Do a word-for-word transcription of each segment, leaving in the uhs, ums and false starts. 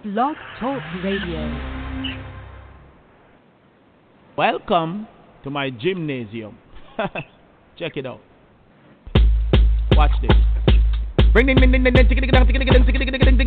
Blog Talk Radio. Welcome to my gymnasium. Check it out. Watch this. Bring ding ding ding ding ding ding ding ding ding ding ding ding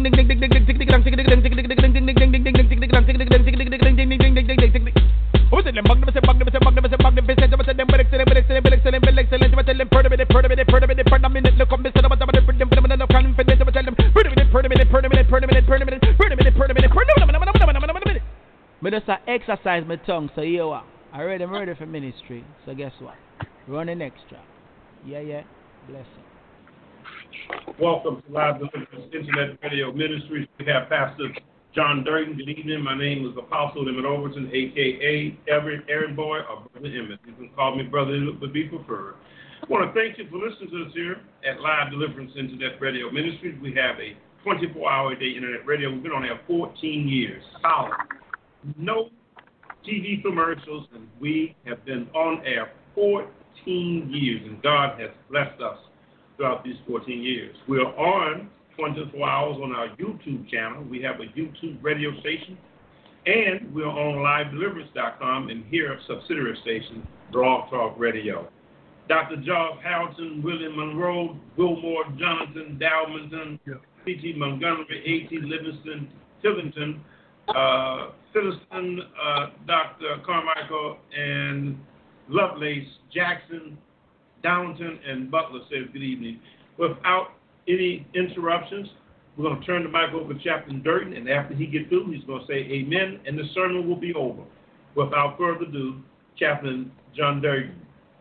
me just exercise my tongue, so here what? I ready, I'm ready for ministry. So guess what? Running extra. Yeah, yeah. Bless you. Welcome to Live Deliverance Internet Radio Ministries. We have Pastor John Durden. Good evening. My name is Apostle Emmett Overton, a k a. Everett Aaron Boy, or Brother Emmett. You can call me Brother Emmett, would be preferred. I want to thank you for listening to us here at Live Deliverance Internet Radio Ministries. We have a twenty-four hour a day internet radio. We've been on air fourteen years. Solid. No T V commercials, and we have been on air fourteen years, and God has blessed us throughout these fourteen years. We are on twenty-four hours on our YouTube channel. We have a YouTube radio station, and we're on live deliverance dot com and here a subsidiary station, Blog Talk Radio. Doctor Job Harrelson, William Monroe, Wilmore, Jonathan, Dalmanton, yeah. P T Montgomery, A T Livingston, Tillington, uh, Philliston, uh, Doctor Carmichael, and Lovelace, Jackson, Downton, and Butler says good evening. Without any interruptions, we're going to turn the mic over to Chaplain Durden, and after he gets through, he's going to say amen, and the sermon will be over. Without further ado, Chaplain John Durden.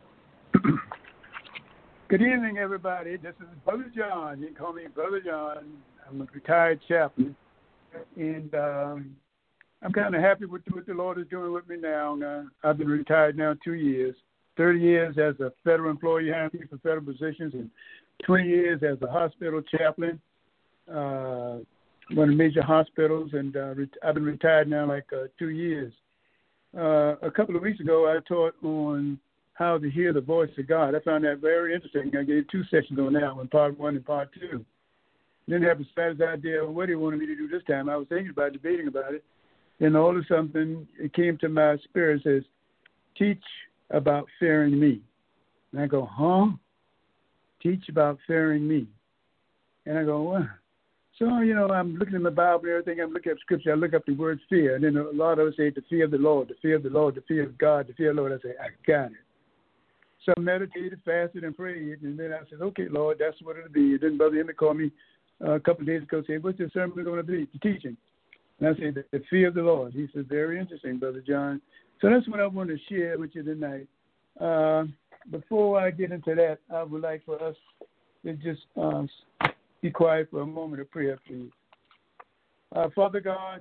Good evening, everybody. This is Brother John. You can call me Brother John. I'm a retired chaplain, and um, I'm kind of happy with what the Lord is doing with me now. Uh, I've been retired now two years. thirty years as a federal employee hiring for federal positions, and twenty years as a hospital chaplain, uh, one of the major hospitals, and uh, ret- I've been retired now like uh, two years. Uh, a couple of weeks ago, I taught on how to hear the voice of God. I found that very interesting. I gave two sessions on that one, part one and part two. Didn't have the slightest idea of what he wanted me to do this time. I was thinking about debating about it, and all of a sudden, it came to my spirit, says, teach about fearing me. And I go, huh? Teach about fearing me. And I go, what? So, you know, I'm looking at my Bible and everything. I'm looking at scripture. I look up the word fear. And then a lot of us say the fear of the Lord, the fear of the Lord, the fear of God, the fear of the Lord. I say, I got it. So I meditated, fasted, and prayed. And then I said, okay, Lord, that's what it'll be. And then Brother Emmett called me uh, a couple of days ago and said, what's your sermon going to be? The teaching. And I said, the, the fear of the Lord. He said, very interesting, Brother John. So that's what I want to share with you tonight. Uh, before I get into that, I would like for us to just uh, be quiet for a moment of prayer, please. Uh, Father God,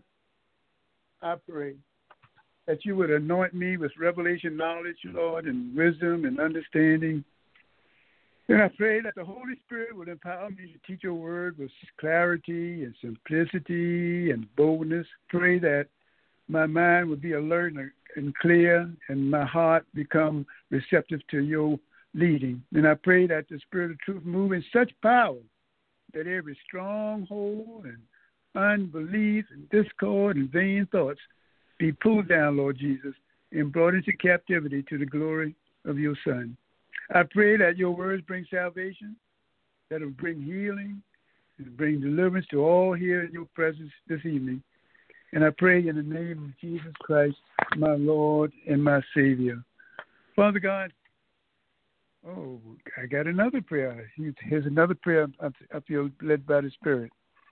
I pray that you would anoint me with revelation knowledge, Lord, and wisdom and understanding. And I pray that the Holy Spirit would empower me to teach your word with clarity and simplicity and boldness. Pray that my mind would be alert and clear, and my heart become receptive to your leading. And I pray that the Spirit of truth move in such power that every stronghold and unbelief and discord and vain thoughts be pulled down, Lord Jesus, and brought into captivity to the glory of your Son. I pray that your words bring salvation, that it will bring healing, and bring deliverance to all here in your presence this evening. And I pray in the name of Jesus Christ, my Lord and my Savior. Father God, oh, I got another prayer. Here's another prayer I feel led by the Spirit.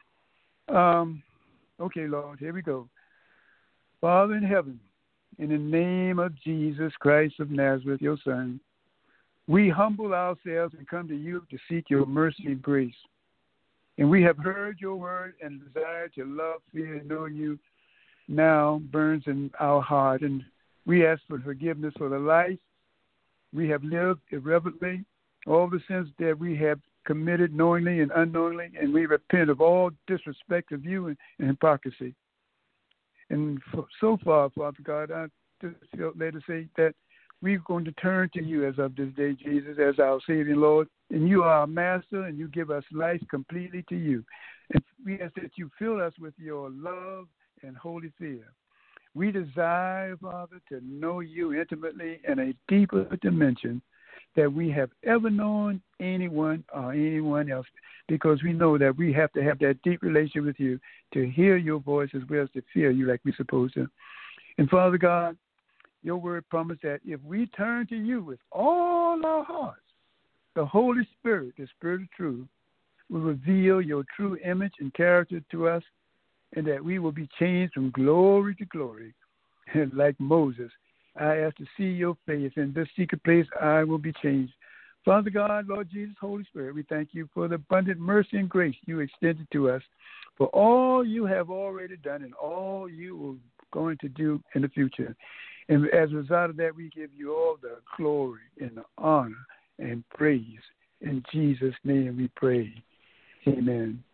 Um, okay, Lord, here we go. Father in heaven, in the name of Jesus Christ of Nazareth, your Son, we humble ourselves and come to you to seek your mercy and grace. And we have heard your word and desire to love, fear, and know you now burns in our heart. And we ask for forgiveness for the life we have lived irreverently, all the sins that we have committed knowingly and unknowingly, and we repent of all disrespect of you and, and hypocrisy. And for, so far, Father God, I just feel led to say that we're going to turn to you as of this day, Jesus, as our Savior and Lord. And you are our master, and you give us life completely to you. And we ask that you fill us with your love and holy fear. We desire, Father, to know you intimately in a deeper dimension that we have ever known anyone or anyone else, because we know that we have to have that deep relationship with you to hear your voice as well as to fear you like we're supposed to. And Father God, your word promised that if we turn to you with all our hearts, the Holy Spirit, the Spirit of truth, will reveal your true image and character to us, and that we will be changed from glory to glory. And like Moses, I ask to see your face. In this secret place, I will be changed. Father God, Lord Jesus, Holy Spirit, we thank you for the abundant mercy and grace you extended to us, for all you have already done and all you are going to do in the future. And as a result of that, we give you all the glory and the honor and praise. In Jesus' name we pray. Amen.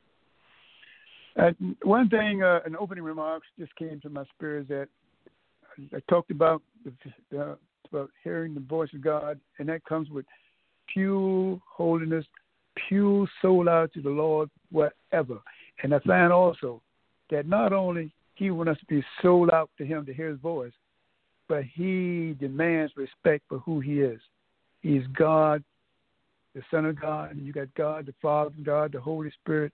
Uh, one thing, uh, an opening remarks just came to my spirit is that I talked about the, the, about hearing the voice of God, and that comes with pure holiness, pure soul out to the Lord, whatever. And I find also that not only he wants us to be sold out to him to hear his voice, but he demands respect for who he is. He is God, the Son of God, and you got God, the Father, God, the Holy Spirit.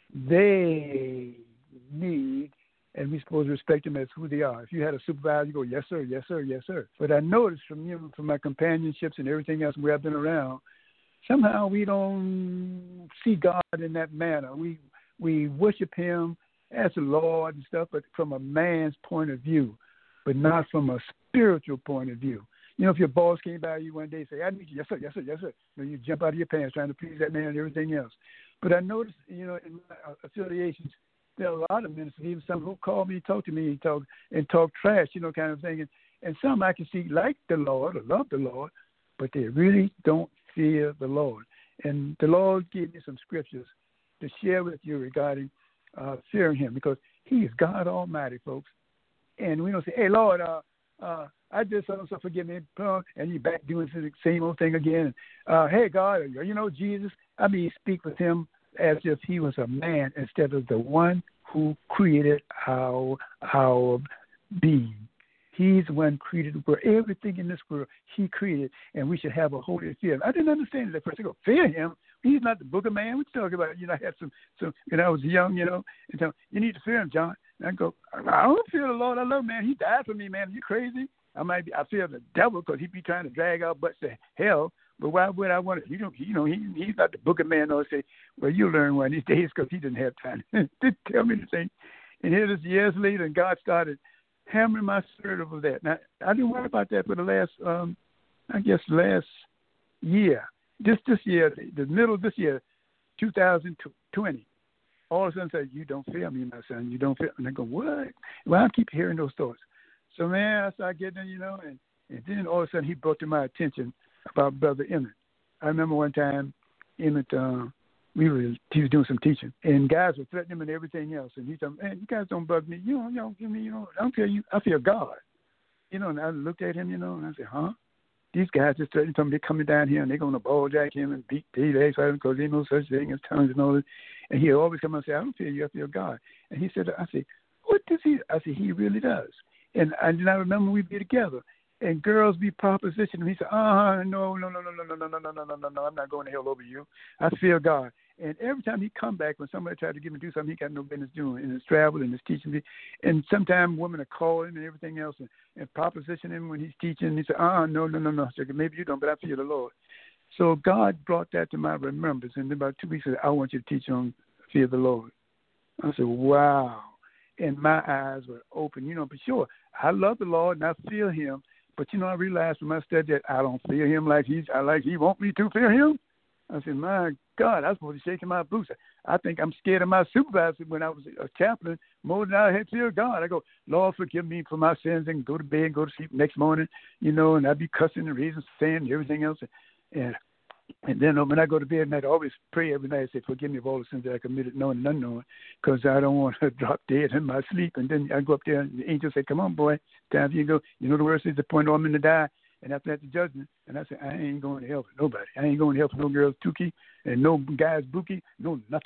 They need, and we're supposed to respect them as who they are. If you had a supervisor, you go, yes, sir, yes, sir, yes, sir. But I noticed from you, from my companionships and everything else where I've been around, somehow we don't see God in that manner. We we worship him as the Lord and stuff, but from a man's point of view, but not from a spiritual point of view. You know, if your boss came by you one day and say, I need you, yes, sir, yes, sir, yes, sir. You know, you jump out of your pants trying to please that man and everything else. But I noticed, you know, in my affiliations, there are a lot of ministers, even some who call me, talk to me, and talk and talk trash, you know, kind of thing. And, and some I can see like the Lord or love the Lord, but they really don't fear the Lord. And the Lord gave me some scriptures to share with you regarding uh, fearing him, because he is God Almighty, folks. And we don't say, hey, Lord, uh, uh, I did something, so forgive me, and you back doing the same old thing again. Uh, hey, God, you know, Jesus, I mean, speak with him as if he was a man instead of the one who created our, our being. He's the one created where everything in this world he created, and we should have a holy fear. I didn't understand it at first. I go, fear him? He's not the book of man. What you talking about? You know, I had some, some when I was young, you know, and so you need to fear him, John. And I go, I don't fear the Lord. I love him, man. He died for me, man. Are you crazy? I might be, I fear the devil because he be trying to drag our butts to hell. But why would I want to? You know, you know, he he's not the book of man. No, say, well, you'll learn one of these days because he didn't have time to tell me the thing. And here it is years later, and God started hammering my spirit over that. Now, I didn't worry about that for the last, um, I guess, last year. This this year, the middle of this year, two thousand twenty. All of a sudden, said, "You don't fear me, my son. You don't fear." And I go, "What?" Well, I keep hearing those thoughts. So, man, I started getting, you know, and, and then all of a sudden he brought to my attention about Brother Emmett. I remember one time, Emmett, uh, we were he was doing some teaching, and guys were threatening him and everything else. And he said, "Man, you guys don't bug me. You know, you don't give me, you know, I don't fear you. I fear God." You know, and I looked at him, you know, and I said, "Huh? These guys just threatening him. They're coming down here and they're going to balljack him and beat Dave X because they know such thing as tongues and all this." And he'll always come and say, "I don't fear you. I fear God." And he said, "I said, what does he?" I said, "He really does." And I did not remember we'd be together. And girls be propositioning him. He said, uh-huh, no, no, no, no, no, no, no, no, no, no, no, no, no, I'm not going to hell over you. I fear God. And every time he come back, when somebody tried to get him to do something he got no business doing, in his travel and his teaching, me, and sometimes women are calling and everything else and, and proposition him when he's teaching. He said, uh-huh, no, no, no, no. I said, maybe you don't, but I fear the Lord. So God brought that to my remembrance. And about two weeks ago, I want you to teach on fear the Lord. I said, wow. And my eyes were open. You know, but sure, I love the Lord and I fear him. But, you know, I realized when I studied that I don't fear him like he's, I like he want me to fear him. I said, my God, I was supposed to shake my boots. I think I'm scared of my supervisor when I was a chaplain more than I had fear God. I go, Lord, forgive me for my sins, and go to bed and go to sleep next morning, you know, and I'd be cussing and raising sand and everything else. And and then when I go to bed at night, I always pray every night. I say, forgive me of all the sins that I committed, knowing and unknowing, because I don't want to drop dead in my sleep. And then I go up there, and the angel say, come on, boy, it's time for you to go. You know the word says the point I'm in to die. And after that, the judgment. And I said, I ain't going to hell for nobody. I ain't going to hell for no girls, Tukey, and no guys, Bookie, no nothing.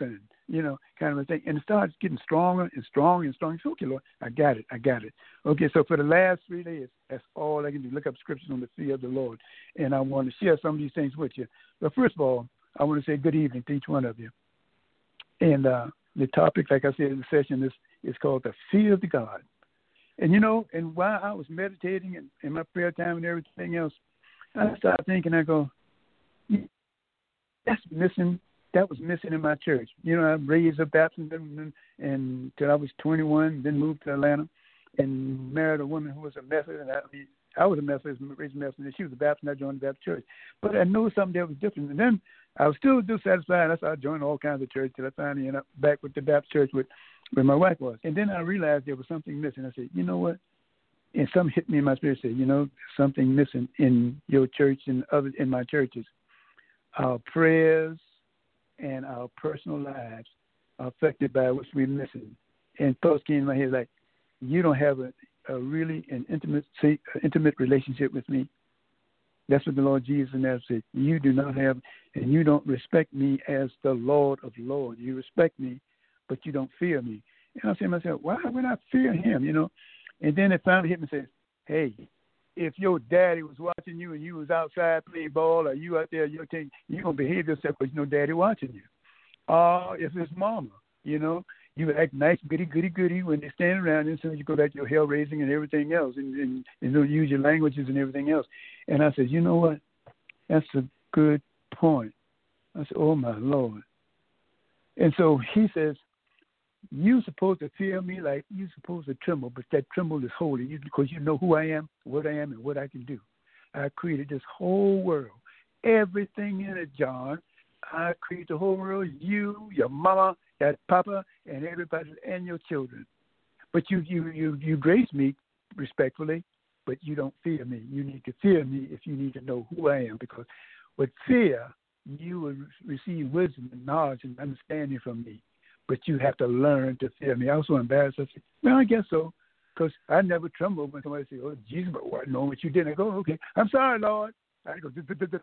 you know, kind of a thing. And it starts getting stronger and stronger and stronger. So, okay, Lord, I got it. I got it. Okay, so for the last three days, that's all I can do. Look up scriptures on the fear of the Lord. And I want to share some of these things with you. But first of all, I want to say good evening to each one of you. And uh, the topic, like I said in the session, is, is called the fear of the God. And, you know, and while I was meditating and in my prayer time and everything else, I started thinking, I go, that's missing. That was missing in my church. You know, I raised a Baptist and until I was twenty-one, then moved to Atlanta and married a woman who was a Methodist. And I, I was a Methodist, raised a Methodist, and she was a Baptist, and I joined the Baptist church. But I knew something that was different. And then I was still dissatisfied. I started joining all kinds of churches till I finally ended up back with the Baptist church with, where my wife was. And then I realized there was something missing. I said, you know what? And something hit me in my spirit. Said, you know, something missing in your church and other in my churches. Our prayers and our personal lives are affected by what's we're missing. And thoughts came in my head like, you don't have a, a really an intimate intimate relationship with me. That's what the Lord Jesus said. You do not have, and you don't respect me as the Lord of Lords. You respect me, but you don't fear me. And I said to myself, why would I fear him, you know? And then it finally hit me and says, hey, if your daddy was watching you and you was outside playing ball or you out there, you're going to behave yourself because you know daddy watching you. Or uh, if it's mama, you know, you act nice, goody, goody, goody when they stand around, and as soon as you go back to your hell raising and everything else, and, and, and don't use your languages and everything else. And I said, you know what? That's a good point. I said, oh, my Lord. And so he says, you're supposed to fear me like you're supposed to tremble, but that tremble is holy because you know who I am, what I am, and what I can do. I created this whole world, everything in it, John. I created the whole world, you, your mama, that papa, and everybody, and your children. But you, you, you, you grace me respectfully, but you don't fear me. You need to fear me if you need to know who I am, because with fear, you will receive wisdom and knowledge and understanding from me. But you have to learn to fear me. I was so embarrassed. I said, well, I guess so, because I never trembled when somebody said, oh, Jesus, but what? No, what you did. I go, okay, I'm sorry, Lord. I go,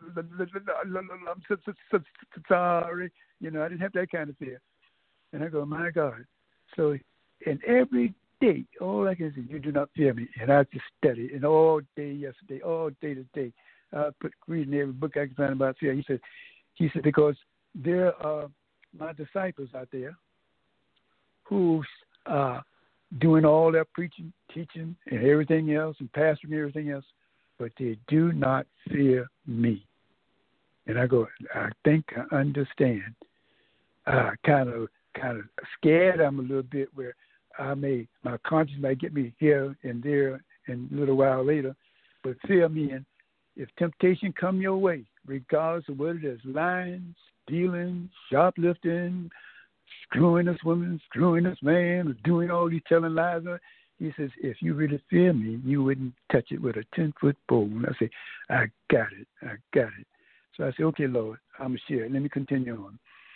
I'm so, so, so, so sorry. You know, I didn't have that kind of fear. And I go, my God. So, and every day, all I can say, you do not fear me. And I just study. And all day yesterday, all day today, I put reading every book I can find about fear. He said, he said, because there are my disciples out there who's uh, doing all their preaching, teaching, and everything else, and pastoring and everything else, but they do not fear me. And I go, I think I understand. Uh, kind of, kind of scared I'm a little bit, where I may, my conscience might get me here and there, and a little while later, but fear me. And if temptation come your way, regardless of what it is, lying, stealing, shoplifting, screwing this woman, screwing this man, doing all these telling lies. He says, if you really fear me, you wouldn't touch it with a ten-foot pole. And I say, I got it. I got it. So I say, okay, Lord, I'm going to share it. Let me continue on.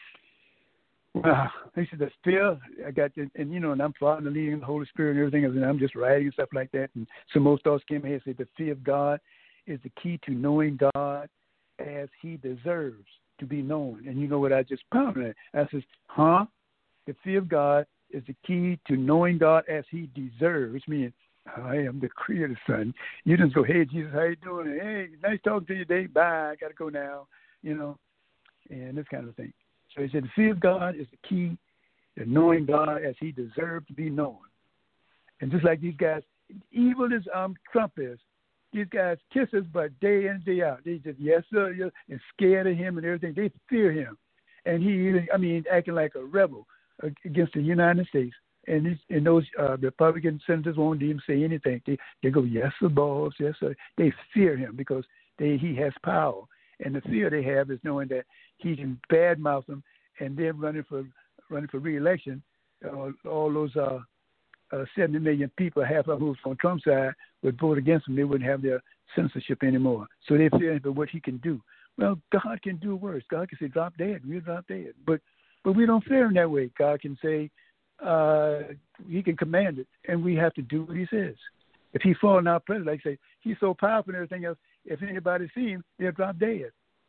Wow. He said, the fear, I got this, and, you know, and I'm following the leading of the Holy Spirit and everything else, and I'm just writing and stuff like that. And some more thoughts came in and said, the fear of God is the key to knowing God as he deserves to be known. And you know what I just pounded at? I says, huh? The fear of God is the key to knowing God as he deserves, meaning I am the creator, son. You just go, hey, Jesus, how you doing? Hey, nice talking to you today. Bye. I got to go now, you know, and this kind of thing. So he said the fear of God is the key to knowing God as he deserves to be known. And just like these guys, evil as um, Trump is, these guys kiss his butt day in, day out. They just, yes, sir, yes, and scared of him and everything. They fear him. And he, I mean, acting like a rebel against the United States. And, these, and those uh, Republican senators won't even say anything. They, they go, yes, sir, boss, yes, sir. They fear him because they, he has power. And the fear they have is knowing that he can badmouth them, and then running for running for re-election, uh, all those uh, uh, seventy million people, half of who's on Trump's side, would vote against him. They wouldn't have their censorship anymore. So they fear him for what he can do. Well, God can do worse. God can say, drop dead. We'll drop dead. But but we don't fear him that way. God can say, uh, he can command it, and we have to do what he says. If he fall in our presence, like I say, he's so powerful and everything else, if anybody see him, they'll drop dead.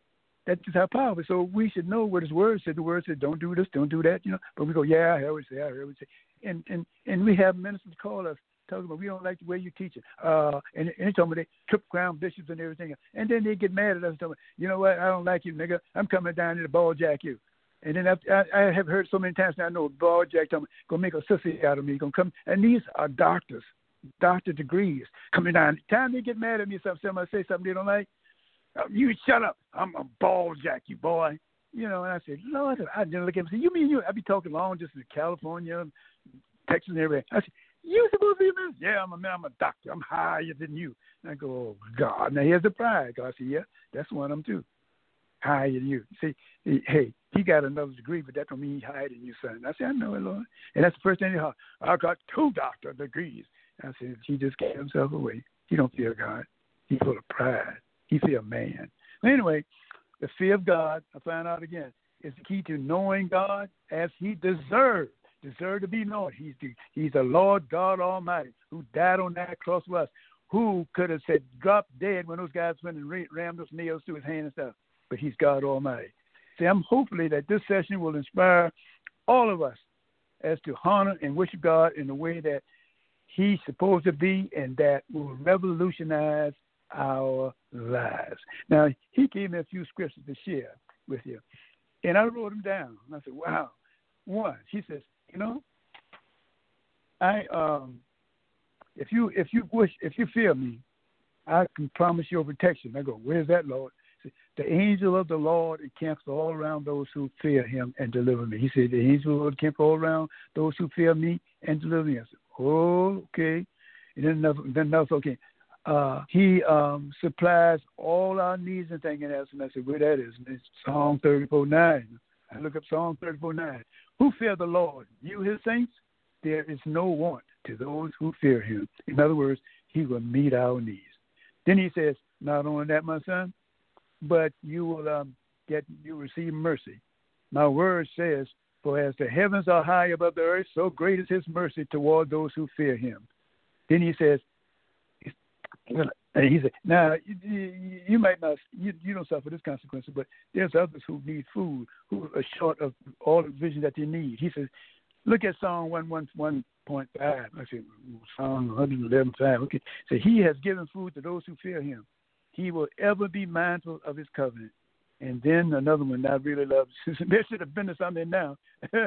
That's just how powerful. So we should know what his word said. The word said, don't do this, don't do that, you know. But we go, yeah, I heard what say, I heard what say. And, and, and we have ministers call us, talking about, we don't like the way you teach it. Uh, and, and they told me they trip crown bishops and everything. And then they get mad at us and tell me, you know what, I don't like you, nigga. I'm coming down here to ball jack you. And then I, I, I have heard so many times now, I know ball jack told me, gonna make a sissy out of me. Gonna come, and these are doctors, doctor degrees coming down. The time they get mad at me, somebody say something they don't like, oh, you shut up. I'm a ball jack you, boy. You know, and I said, Lord, I didn't look at him and say, you mean you? I be talking long distance to California, Texas, and everywhere. I said, you supposed to be a minister? Yeah, I'm a man. I'm a doctor. I'm higher than you. And I go, oh, God. Now, here's the pride. God said, yeah, that's one of them, too. Higher than you. See, he, hey, he got another degree, but that don't mean he's higher than you, son. I said, I know it, Lord. And that's the first thing he heard. I got two doctor degrees. I said, he just gave himself away. He don't fear God. He's full of pride. He fear man. Anyway, the fear of God, I found out again, is the key to knowing God as he deserves. Deserve to be known. He's the, he's the Lord God Almighty who died on that cross for us. Who could have said, drop dead when those guys went and rammed those nails through his hand and stuff. But he's God Almighty. See, I'm hopefully that this session will inspire all of us as to honor and worship God in the way that he's supposed to be, and that will revolutionize our lives. Now, he gave me a few scriptures to share with you, and I wrote them down. I said, wow. One, she says, you know, I um, if you if you wish if you fear me, I can promise your protection. I go, where's that, Lord? Said, the angel of the Lord encamps all around those who fear him and deliver me. He said, the angel of the Lord encamps all around those who fear me and deliver me. I said, oh, okay. And then another, then another okay. Uh, he um, supplies all our needs and things. And I said, where that is? And it's Psalm thirty-four nine. I look up Psalm thirty-four nine. Who fear the Lord? You, his saints? There is no want to those who fear him. In other words, he will meet our needs. Then he says, not only that, my son, but you will um, get, you receive mercy. My word says, for as the heavens are high above the earth, so great is his mercy toward those who fear him. Then he says, and he said, now, you, you might not, you, you don't suffer this consequence, but there's others who need food, who are short of all the vision that they need. He says, look at Psalm one eleven point five. I said, Psalm one eleven point five. Okay. So he has given food to those who fear him. He will ever be mindful of his covenant. And then another one that I really love, there should have been something now.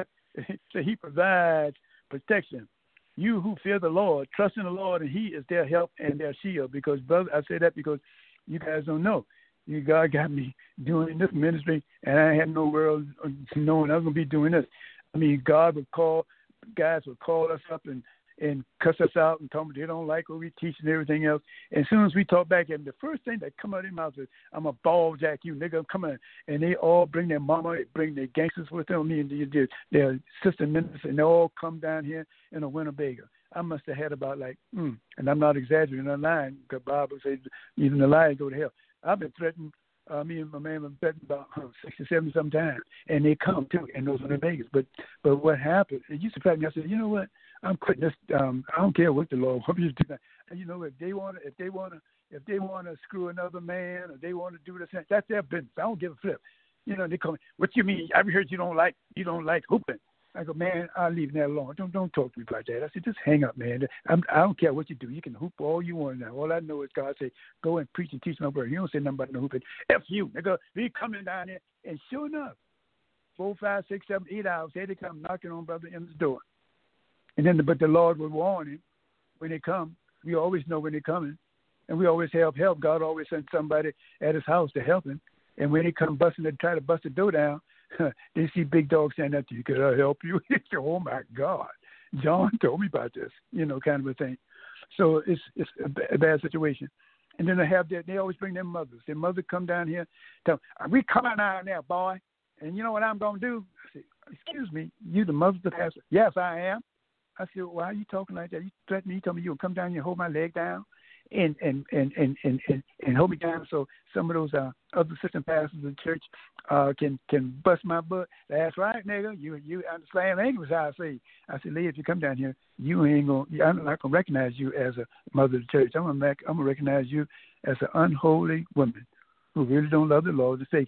So he provides protection. You who fear the Lord, trust in the Lord, and he is their help and their shield. Because, brother, I say that because you guys don't know. You God got me doing this ministry, and I had no world knowing I was going to be doing this. I mean, God would call, guys would call us up and, and cuss us out and tell me they don't like what we teach and everything else. And as soon as we talk back at them, the first thing that come out of their mouth is, I'm a ball jack you, nigga, come on. And they all bring their mama, they bring their gangsters with them, me and their, their sister ministers, and they all come down here in a Winnebago. I must have had about like, mm, and I'm not exaggerating, I'm lying, because the Bible says even the lion go to hell. I've been threatened, uh, me and my man have been threatened about huh, sixty, seventy sometimes, and they come too, and those are the Vegas. But but what happened, it used to frighten me. I said, you know what, I'm quitting this. Um, I don't care what the Lord wants me to do. And you know, if they want to, if they want to, if they want to screw another man, or they want to do this, that's their business. I don't give a flip. You know, they call me, what you mean? I heard you don't like, you don't like hooping. I go, man, I'll leave that alone. Don't don't talk to me about that. I said, just hang up, man. I'm, I don't care what you do. You can hoop all you want now. All I know is God say, go and preach and teach my word. You don't say nothing about no hooping. F you, nigga. Be coming down there. And sure enough, four, five, six, seven, eight hours, here they come knocking on Brother M's door. And then, the, but the Lord would warn him when they come. We always know when they're coming. And we always have help. God always sends somebody at his house to help him. And when they come busting and try to bust the door down, they see big dogs standing up to you. Could I help you? Oh, my God. John told me about this, you know, kind of a thing. So it's it's a bad situation. And then they have their, they always bring their mothers. Their mother come down here, tell them, are we coming down there, boy? And you know what I'm going to do? I said, excuse me, you the mother of the pastor? Yes, I am. I said, why are you talking like that? You threatened me. You told me you would come down here and hold my leg down and and, and, and, and, and, and hold me down so some of those uh, other assistant pastors in the church uh, can can bust my butt. That's right, nigga. You you understand language, I say. I said, Lee, if you come down here, you ain't gonna. I'm not gonna recognize you as a mother of the church. I'm gonna I'm gonna recognize you as an unholy woman who really don't love the Lord, is taking it.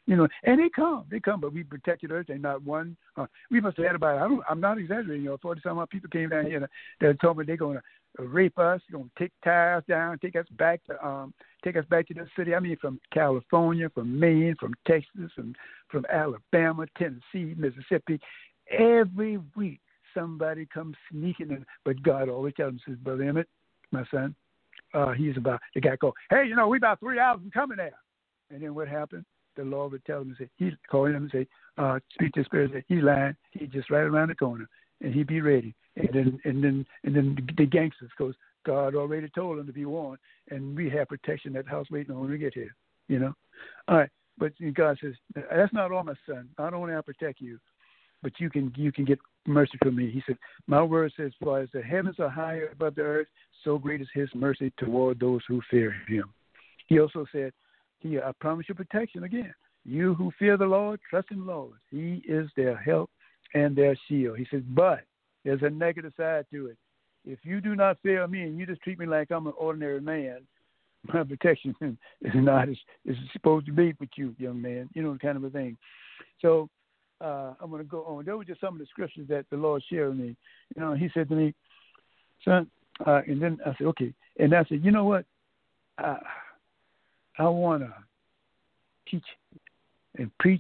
You know, and they come, they come, but we protected everything. Not one. Uh, we must have had about. I don't. I'm not exaggerating. You know, forty some odd people came down here that, that told me they're going to rape us, going to take tires down, take us back to um, take us back to the city. I mean, from California, from Maine, from Texas, and from Alabama, Tennessee, Mississippi. Every week, somebody comes sneaking in. But God always tells them, says, Brother Emmett, my son, uh, he's about the guy called. Hey, you know, we about three hours from coming there. And then what happened? The Lord would tell him and say, he'd call him and say, uh, speak to the Spirit and say, he's lying. He's just right around the corner. And he'd be ready. And then and then and then the gangsters, because God already told him to be warned. And we have protection at the house waiting on when we get here. You know? All right. But God says, that's not all, my son. Not only I protect you, but you can you can get mercy from me. He said, my word says, for as the heavens are higher above the earth, so great is his mercy toward those who fear him. He also said, He, I promise you protection again. You who fear the Lord, trust in the Lord. He is their help and their shield. He says, but there's a negative side to it. If you do not fear me and you just treat me like I'm an ordinary man, my protection is not as it's supposed to be with you, young man. You know, kind of a thing. So uh, I'm going to go on. There were just some of the scriptures that the Lord shared with me. You know, he said to me, son, uh, and then I said, okay. And I said, you know what? I, I want to teach and preach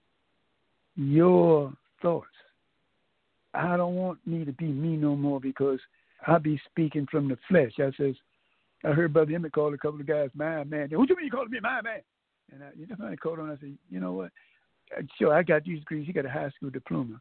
your thoughts. I don't want me to be me no more, because I'll be speaking from the flesh. I says, I heard Brother Emmett call a couple of guys my man. What do you mean you calling me my man? And I, you know, I called on. I said, you know what? Sure, I got these degrees. He got a high school diploma.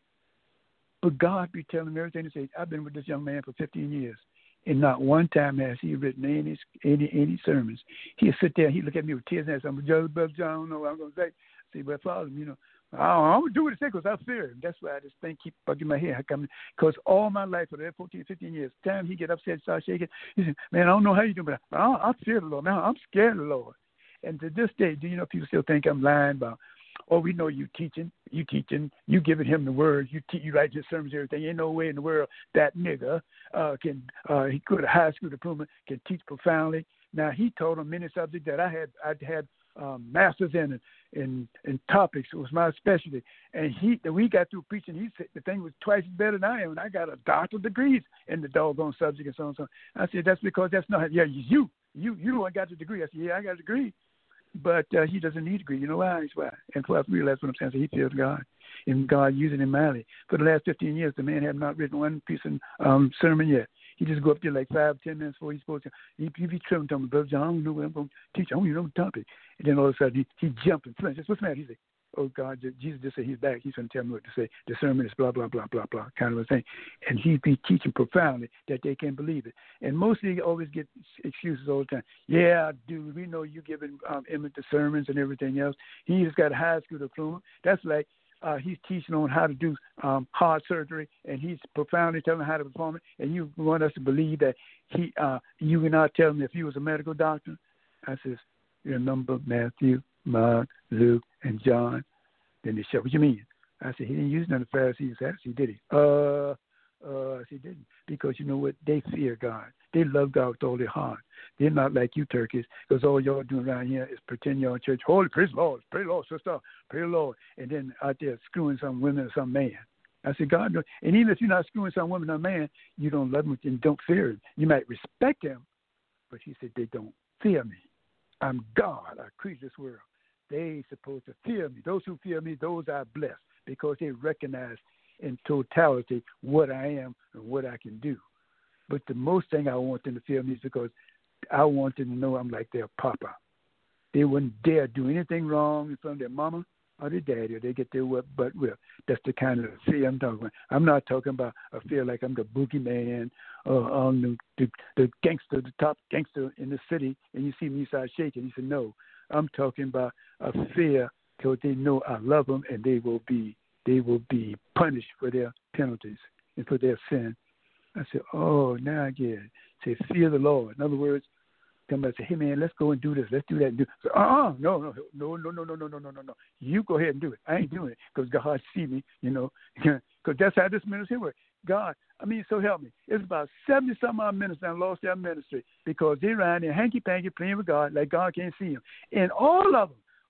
But God be telling me everything to say. I've been with this young man for fifteen years. And not one time has he written any any any sermons. He'll sit there, he'll look at me with tears and say, I'm Brother John, I don't know what I'm going to say. See, but Father, you know, I'm going to do what I say because I fear him. That's why I just think keep bugging my head. Because all my life, for the fourteen, fifteen years, time he get upset, start shaking, he said, man, I don't know how you do, but I, I fear the Lord. Man, I'm scared of the Lord. And to this day, do you know people still think I'm lying about, oh, we know you teaching, you teaching, you giving him the word, you te- you write your sermons, everything. Ain't no way in the world that nigga uh, can, uh, he go to high school diploma, can teach profoundly. Now, he told him many subjects that I had, I had um, masters in, in, in topics. It was my specialty. And he, we got through preaching, he said the thing was twice as better than I am, and I got a doctorate degrees in the doggone subject and so on and so on. I said, that's because that's not, yeah, you, you, you don't got the degree. I said, yeah, I got a degree. But uh, he doesn't need a degree. You know why? He's why. And so I realized what I'm saying. So he fears God, and God using him mightily. For the last fifteen years, the man had not written one piece of um, sermon yet. He just go up there like five, ten minutes before he's supposed to. He, he be tripping, telling me, Brother John, I don't know what I'm going to teach. I don't even know the topic. And then all of a sudden, he, he jumped and flinched. What's the matter? He said, oh, God, Jesus just said he's back. He's going to tell me what to say. The sermon is blah, blah, blah, blah, blah, kind of a thing. And he'd be teaching profoundly that they can't believe it. And mostly always get excuses all the time. Yeah, dude, we know you giving um, Emmett the sermons and everything else. He just got a high school diploma. That's like uh, he's teaching on how to do um, heart surgery, and he's profoundly telling how to perform it. And you want us to believe that he, uh, you can not tell him if he was a medical doctor? I says, remember Matthew, Mark, Luke, and John. Then they said, what you mean? I said, he didn't use none of the Pharisees' attitude, did he? Uh, uh, I said, he didn't. Because you know what? They fear God. They love God with all their heart. They're not like you turkeys, because all y'all doing around here is pretend you're in church. Holy, praise the Lord. Praise the Lord, sister. Praise the Lord. And then out there screwing some women or some man. I said, God, and even if you're not screwing some woman or man, you don't love him and don't fear him. You might respect him, but he said, they don't fear me. I'm God. I created this world. They supposed to fear me. Those who fear me, those are blessed, because they recognize in totality what I am and what I can do. But the most thing I want them to fear me is because I want them to know I'm like their papa. They wouldn't dare do anything wrong in front of their mama or their daddy, or they get their butt whipped. That's the kind of fear I'm talking about. I'm not talking about a fear like I'm the boogeyman or um, the, the, the gangster, the top gangster in the city, and you see me start shaking. He said, no. I'm talking about a fear because they know I love them, and they will be they will be punished for their penalties and for their sin. I said, oh, now I get it. Say, fear the Lord. In other words, come back and say, hey, man, let's go and do this. Let's do that. And do. So, uh-uh, no, no, no, no, no, no, no, no, no, no, no. You go ahead and do it. I ain't doing it because God see me, you know, because that's how this ministry works. God, I mean, so help me. It's about seventy-some odd ministers that lost their ministry because they're around there hanky-panky playing with God like God can't see them. And all of them,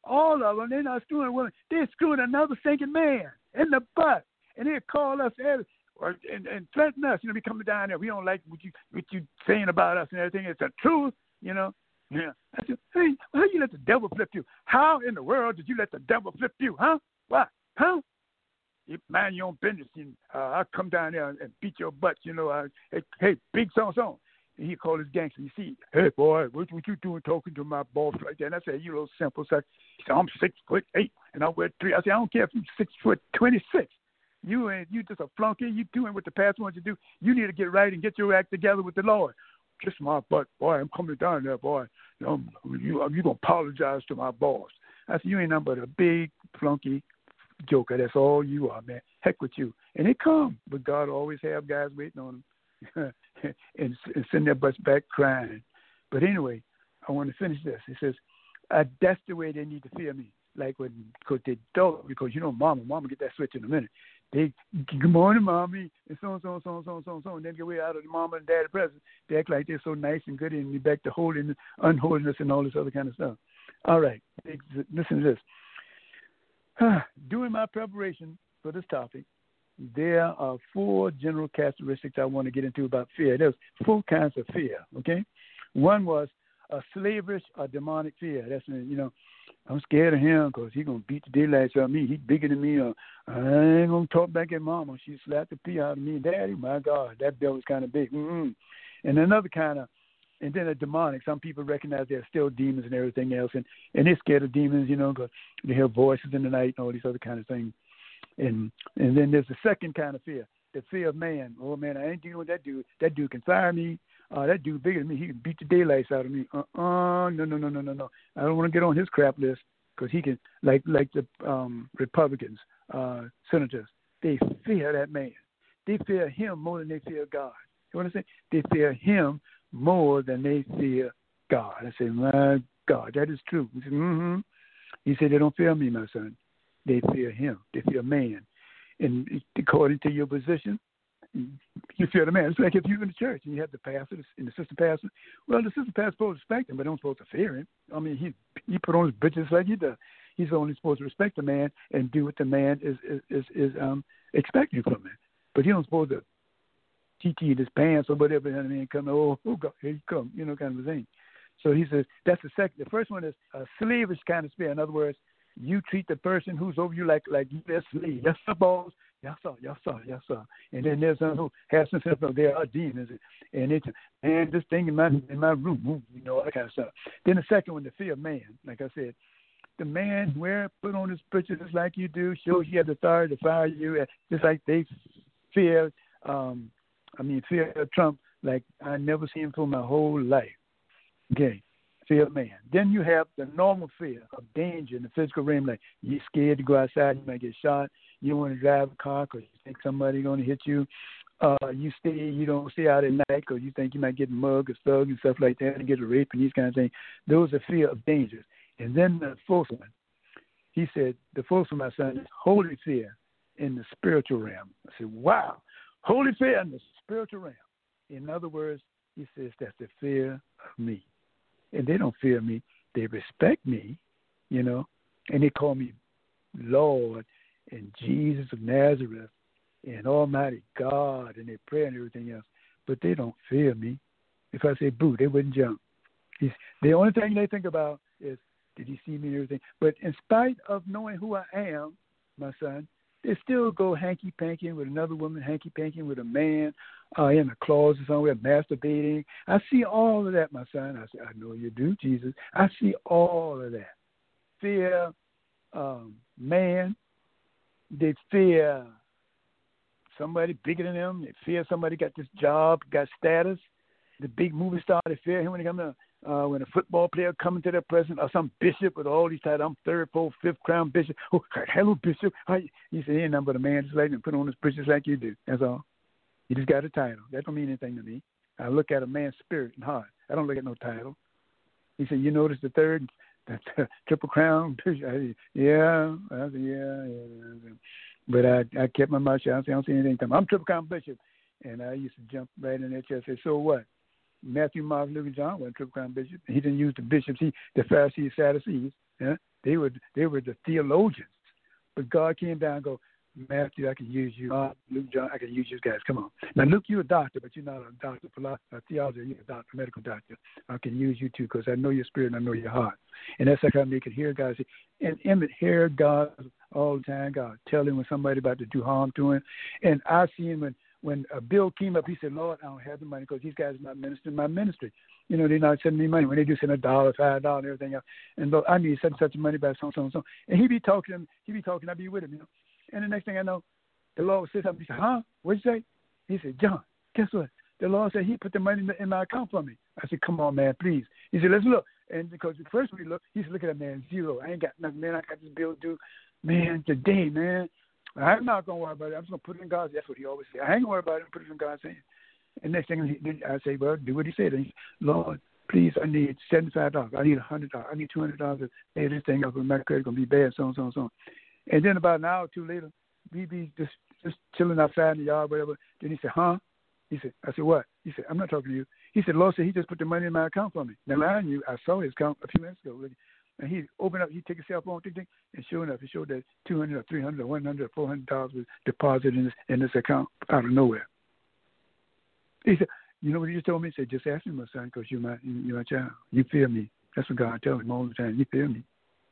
all of them, they're not screwing women. They're screwing another sinking man in the butt. And they call us every, or, and, and threaten us, you know, be coming down there. We don't like what you what you saying about us and everything. It's the truth, you know. Yeah. I said, hey, how you let the devil flip you? How in the world did you let the devil flip you, huh? What? Huh? You mind your own business. And, uh, I'll come down there and beat your butt, you know. Uh, hey, hey, big so-so. And he called his gangster. You see, hey, boy, what, what you doing talking to my boss like that? And I said, you little simple suck. He said, I'm six foot eight, and I wear three. I said, I don't care if you're six foot twenty-six. You ain't, you just a flunky. You doing what the pastor wants you to do. You need to get right and get your act together with the Lord. Kiss my butt, boy. I'm coming down there, boy. You know, you, you're going to apologize to my boss. I said, you ain't nothing but a big flunky joker. That's all you are, man. Heck with you. And they come, but God always have guys waiting on them. and, and send their butts back crying. But anyway, I want to finish this. It says, uh, that's the way they need to fear me. Like when, because they don't, because you know, mama, mama get that switch in a minute. They, good morning, mommy, and so and so and so and so and so and so, and then get way out of the mama and daddy presence. They act like they're so nice and good, and be back to holiness, unholiness, and all this other kind of stuff. All right, listen to this. During my preparation for this topic, there are four general characteristics I want to get into about fear. There's four kinds of fear, okay? One was a slavish or demonic fear. That's, you know, I'm scared of him because he's going to beat the daylights out of me. He's bigger than me. Or I ain't going to talk back at mama. She slapped the pee out of me. Daddy, my God, that bill was kind of big. Mm-hmm. And another kind of, and then a demonic. Some people recognize they're still demons and everything else, and, and they're scared of demons, you know, because they hear voices in the night and all these other kind of things. And and then there's the second kind of fear, the fear of man. Oh, man, I ain't dealing with that dude. That dude can fire me. Uh, that dude bigger than me. He can beat the daylights out of me. Uh-uh, no, no, no, no, no, no. I don't want to get on his crap list because he can, like like the um, Republicans, uh, senators, they fear that man. They fear him more than they fear God. You want to say? They fear him more than they fear God. I say, my God, that is true. He said, mm-hmm. He said, they don't fear me, my son. They fear him. They fear man. And according to your position, you fear the man. It's like if you're in the church and you have the pastor and the assistant pastor. Well, the assistant pastor is supposed to respect him, but don't supposed to fear him. I mean, he he put on his britches like he does. He's only supposed to respect the man and do what the man is is is, is um expecting from him. But he don't supposed to T T in his pants or whatever. You know what I mean? Come, oh, oh God, here you come, you know, kind of a thing. So he says that's the second. The first one is a slavish kind of spirit. In other words, you treat the person who's over you like like you're their slave. Yes, sir, boss. Yes, sir. Yes, sir. Yes, sir. And then there's some who has some sense of there are demons, and it's and this thing in my in my room, you know, all that kind of stuff. Then the second one, the fear of man. Like I said, the man where put on his britches just like you do, shows he has authority to fire you, just like they fear. Um, I mean, fear Trump like I never seen him for my whole life. Okay. Fear of man. Then you have the normal fear of danger in the physical realm. Like you're scared to go outside, you might get shot. You don't want to drive a car because you think somebody's going to hit you. Uh, you stay, you don't stay out at night because you think you might get mugged or stuck and stuff like that and get raped and these kind of things. Those are fear of dangers. And then the fourth one, he said, the fourth one, my son, is holy fear in the spiritual realm. I said, wow, holy fear in the spiritual realm. In other words, he says that's the fear of me. And they don't fear me. They respect me, you know, and they call me Lord and Jesus of Nazareth and Almighty God, and they pray and everything else. But they don't fear me. If I say boo, they wouldn't jump. He's, the only thing they think about is, did he see me and everything? But in spite of knowing who I am, my son, they still go hanky-panky with another woman, hanky-panky with a man uh, in a closet somewhere, masturbating. I see all of that, my son. I say, I know you do, Jesus. I see all of that. Fear um, man. They fear somebody bigger than them. They fear somebody got this job, got status. The big movie star, they fear him when he comes to Uh, when a football player coming to their presence, or some bishop with all these titles, I'm third, fourth, fifth crown bishop. Oh, hello, bishop. How you? He said, he ain't nothing but a man just like me, put on his britches like you do. That's all. He just got a title. That don't mean anything to me. I look at a man's spirit and heart. I don't look at no title. He said, you notice the third, the triple crown bishop? I said, yeah. I said, yeah, yeah. But I, I kept my mouth shut. I said, I don't see anything coming. I'm triple crown bishop. And I used to jump right in their chest and say, so what? Matthew, Mark, Luke, and John wasn't triple crown bishop. He didn't use the bishops. He, the Pharisees, Sadducees. Yeah? They were they were the theologians. But God came down and go, Matthew, I can use you. Uh, Luke, John, I can use you guys. Come on. Now, Luke, you're a doctor, but you're not a doctor of philosophy, a theology. You're a doctor, a medical doctor. I can use you too because I know your spirit and I know your heart. And that's like how they can hear God say, and Emmett hear God all the time. God tell him when somebody about to do harm to him. And I see him when, when a bill came up, he said, Lord, I don't have the money because these guys are not ministering my ministry. You know, they're not sending me money. When they do send a dollar, five dollars, and everything else. And Lord, I need such and such money by so and so and so. And he be talking, he be talking, I be with him, you know. And the next thing I know, the Lord said something. He said, huh? What'd you say? He said, John, guess what? The Lord said he put the money in, the, in my account for me. I said, come on, man, please. He said, let's look. And because first we look, he said, look at that, man, zero. I ain't got nothing, man. I got this bill due. Man, today, man, I'm not going to worry about it. I'm just going to put it in God's. That's what he always said. I ain't going to worry about it. Put it in God's hand. And next thing he, I say, well, do what he said. And he said, Lord, please, I need seventy-five dollars. I need one hundred dollars. I need two hundred dollars to pay this thing up. My credit's going to be bad, so on, so on, so on. And then about an hour or two later, we be just, just chilling outside in the yard, whatever. Then he said, huh? He said, I said, what? He said, I'm not talking to you. He said, Lord said he just put the money in my account for me. Now, I knew, I saw his account a few minutes ago. And he opened up, he take his cell phone, tick, tick, and sure enough, he showed that two hundred or three hundred or one hundred or four hundred dollars was deposited in this, in this account out of nowhere. He said, you know what he just told me? He said, just ask me, my son, because you're my, you're my child. You fear me. That's what God tells him all the time. You fear me.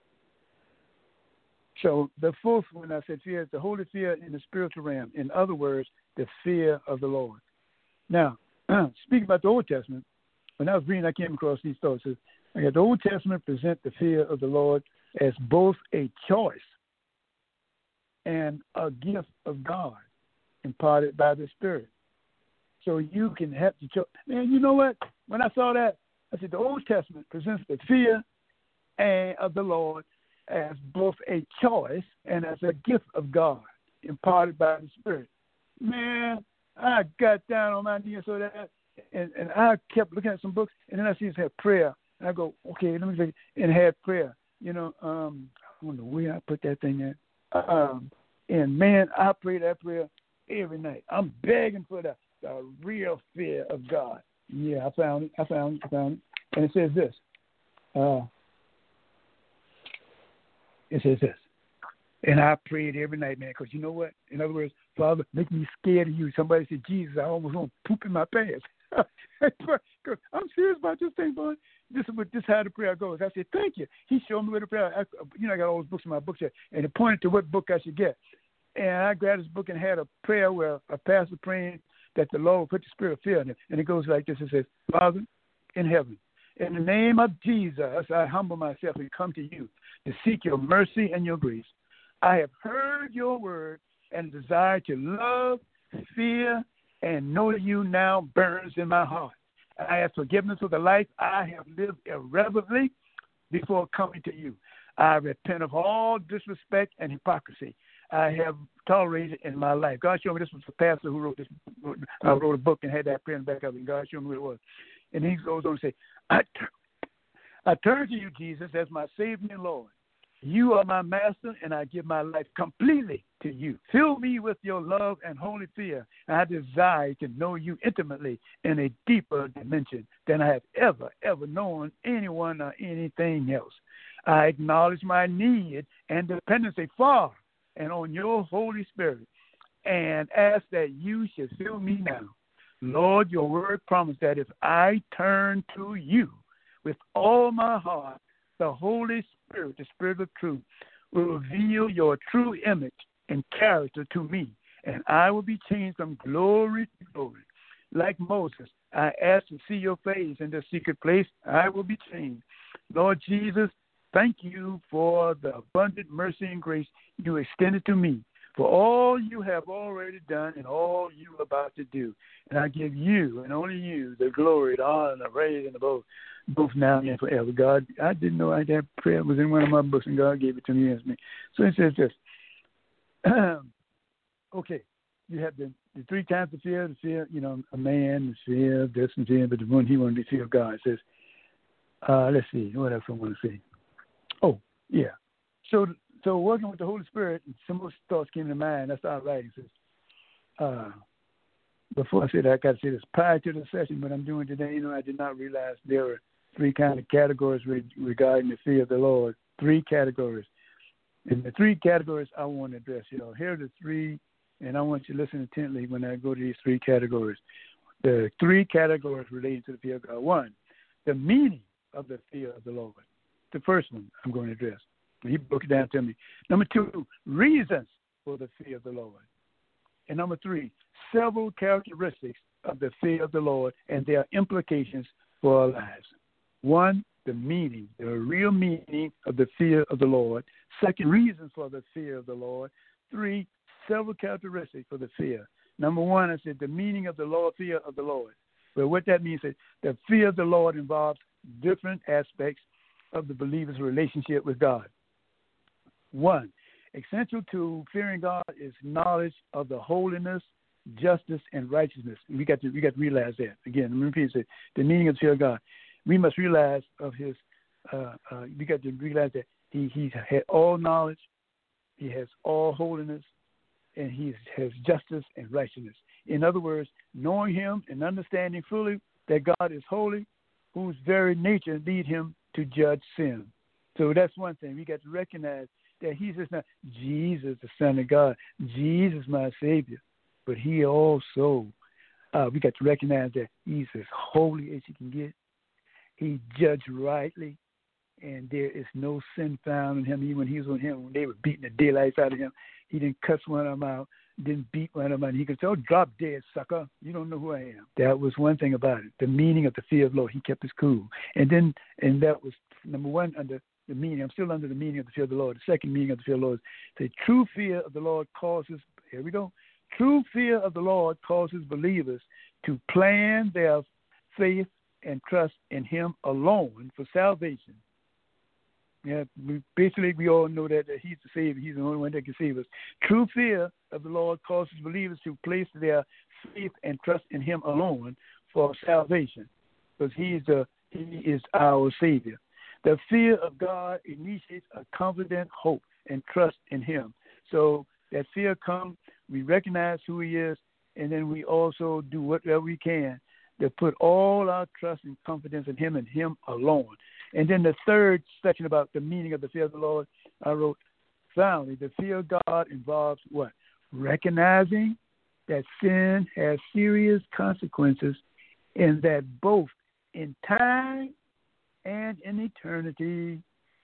So the fourth one I said fear is the holy fear in the spiritual realm. In other words, the fear of the Lord. Now, speaking about the Old Testament, when I was reading, I came across these thoughts. I got the Old Testament present the fear of the Lord as both a choice and a gift of God imparted by the Spirit. So you can have the choice. Man, you know what? When I saw that, I said the Old Testament presents the fear and of the Lord as both a choice and as a gift of God imparted by the Spirit. Man, I got down on my knees so that, and, and I kept looking at some books, and then I see it said prayer. And I go, okay, let me say, and had prayer. You know, um, I don't know where I put that thing at. Um, and man, I pray that prayer every night. I'm begging for the, the real fear of God. Yeah, I found it. I found it. I found it. And it says this. Uh, It says this. And I prayed every night, man, because you know what? In other words, Father, make me scared of you. Somebody said, Jesus, I almost want to poop in my pants. I'm serious about this thing, boy. This is what this how the prayer goes. I said, thank you. He showed me where the prayer. I, you know, I got all those books in my bookshelf, and it pointed to what book I should get. And I grabbed this book and had a prayer where a pastor praying that the Lord would put the spirit of fear in it. And it goes like this. It says, Father in heaven, in the name of Jesus, I humble myself and come to you to seek your mercy and your grace. I have heard your word and desire to love, fear, and know you now burns in my heart. I ask forgiveness for the life I have lived irreverently before coming to you. I repent of all disrespect and hypocrisy I have tolerated in my life. God showed me this was the pastor who wrote this. I wrote a book and had that prayer in the back of it, and God showed me what it was. And he goes on to say, I, tur- I turn to you, Jesus, as my Savior and Lord. You are my master, and I give my life completely to you. Fill me with your love and holy fear. I desire to know you intimately in a deeper dimension than I have ever, ever known anyone or anything else. I acknowledge my need and dependency far and on your Holy Spirit and ask that you should fill me now. Lord, your word promised that if I turn to you with all my heart, the Holy Spirit, the Spirit of truth, will reveal your true image and character to me, and I will be changed from glory to glory. Like Moses, I ask to see your face in the secret place. I will be changed. Lord Jesus, thank you for the abundant mercy and grace you extended to me, for all you have already done and all you are about to do. And I give you and only you the glory, the honor, and the praise, and the both, both now and forever. God, I didn't know I that prayer was in one of my books, and God gave it to me as me. So it says this. Okay, you have the, the three kinds of fear, the fear, you know, a man, the fear of this and fear, but the one he wanted to be fear of God. It says, uh, let's see, what else I want to say? Oh, yeah. So so working with the Holy Spirit, some more thoughts came to mind. I started writing. It says, uh, before I say that, I got to say this. Prior to the session, what I'm doing today, you know, I did not realize there were three kind of categories re- regarding the fear of the Lord. three categories. And the three categories I want to address, y'all. Here are the three, and I want you to listen intently when I go to these three categories. The three categories relating to the fear of God. One, the meaning of the fear of the Lord. The first one I'm going to address. He broke it down to me. Number two, reasons for the fear of the Lord. And number three, several characteristics of the fear of the Lord and their implications for our lives. One, the meaning, the real meaning of the fear of the Lord. Second, reasons for the fear of the Lord. Three, several characteristics for the fear. Number one, I said the meaning of the Lord, fear of the Lord. But what that means is the fear of the Lord involves different aspects of the believer's relationship with God. One, essential to fearing God is knowledge of the holiness, justice, and righteousness. And we got to we got to realize that. Again, let me repeat it. The meaning of the fear of God. We must realize of His. Uh, uh, we got to realize that He He had all knowledge, He has all holiness, and He has justice and righteousness. In other words, knowing Him and understanding fully that God is holy, whose very nature lead Him to judge sin. So that's one thing. We got to recognize that He's just not Jesus, the Son of God, Jesus, my Savior, but He also, uh, we got to recognize that He's as holy as He can get. He judged rightly, and there is no sin found in Him. Even when He was on Him, when they were beating the daylights out of Him, He didn't cuss one of them out, didn't beat one of them out. He could say, oh, drop dead, sucker. You don't know who I am. That was one thing about it, the meaning of the fear of the Lord. He kept his cool. And then, and that was number one under the meaning. I'm still under the meaning of the fear of the Lord. The second meaning of the fear of the Lord is the true fear of the Lord causes, here we go, true fear of the Lord causes believers to plan their faith and trust in Him alone for salvation. Yeah, we, basically we all know that, that He's the Savior. He's the only one that can save us. True fear of the Lord causes believers to place their faith and trust in Him alone for salvation, because He is the He is our Savior. The fear of God initiates a confident hope and trust in Him. So that fear comes, we recognize who He is, and then we also do whatever we can to put all our trust and confidence in Him and Him alone. And then the third section about the meaning of the fear of the Lord, I wrote, finally, the fear of God involves what? Recognizing that sin has serious consequences and that both in time and in eternity,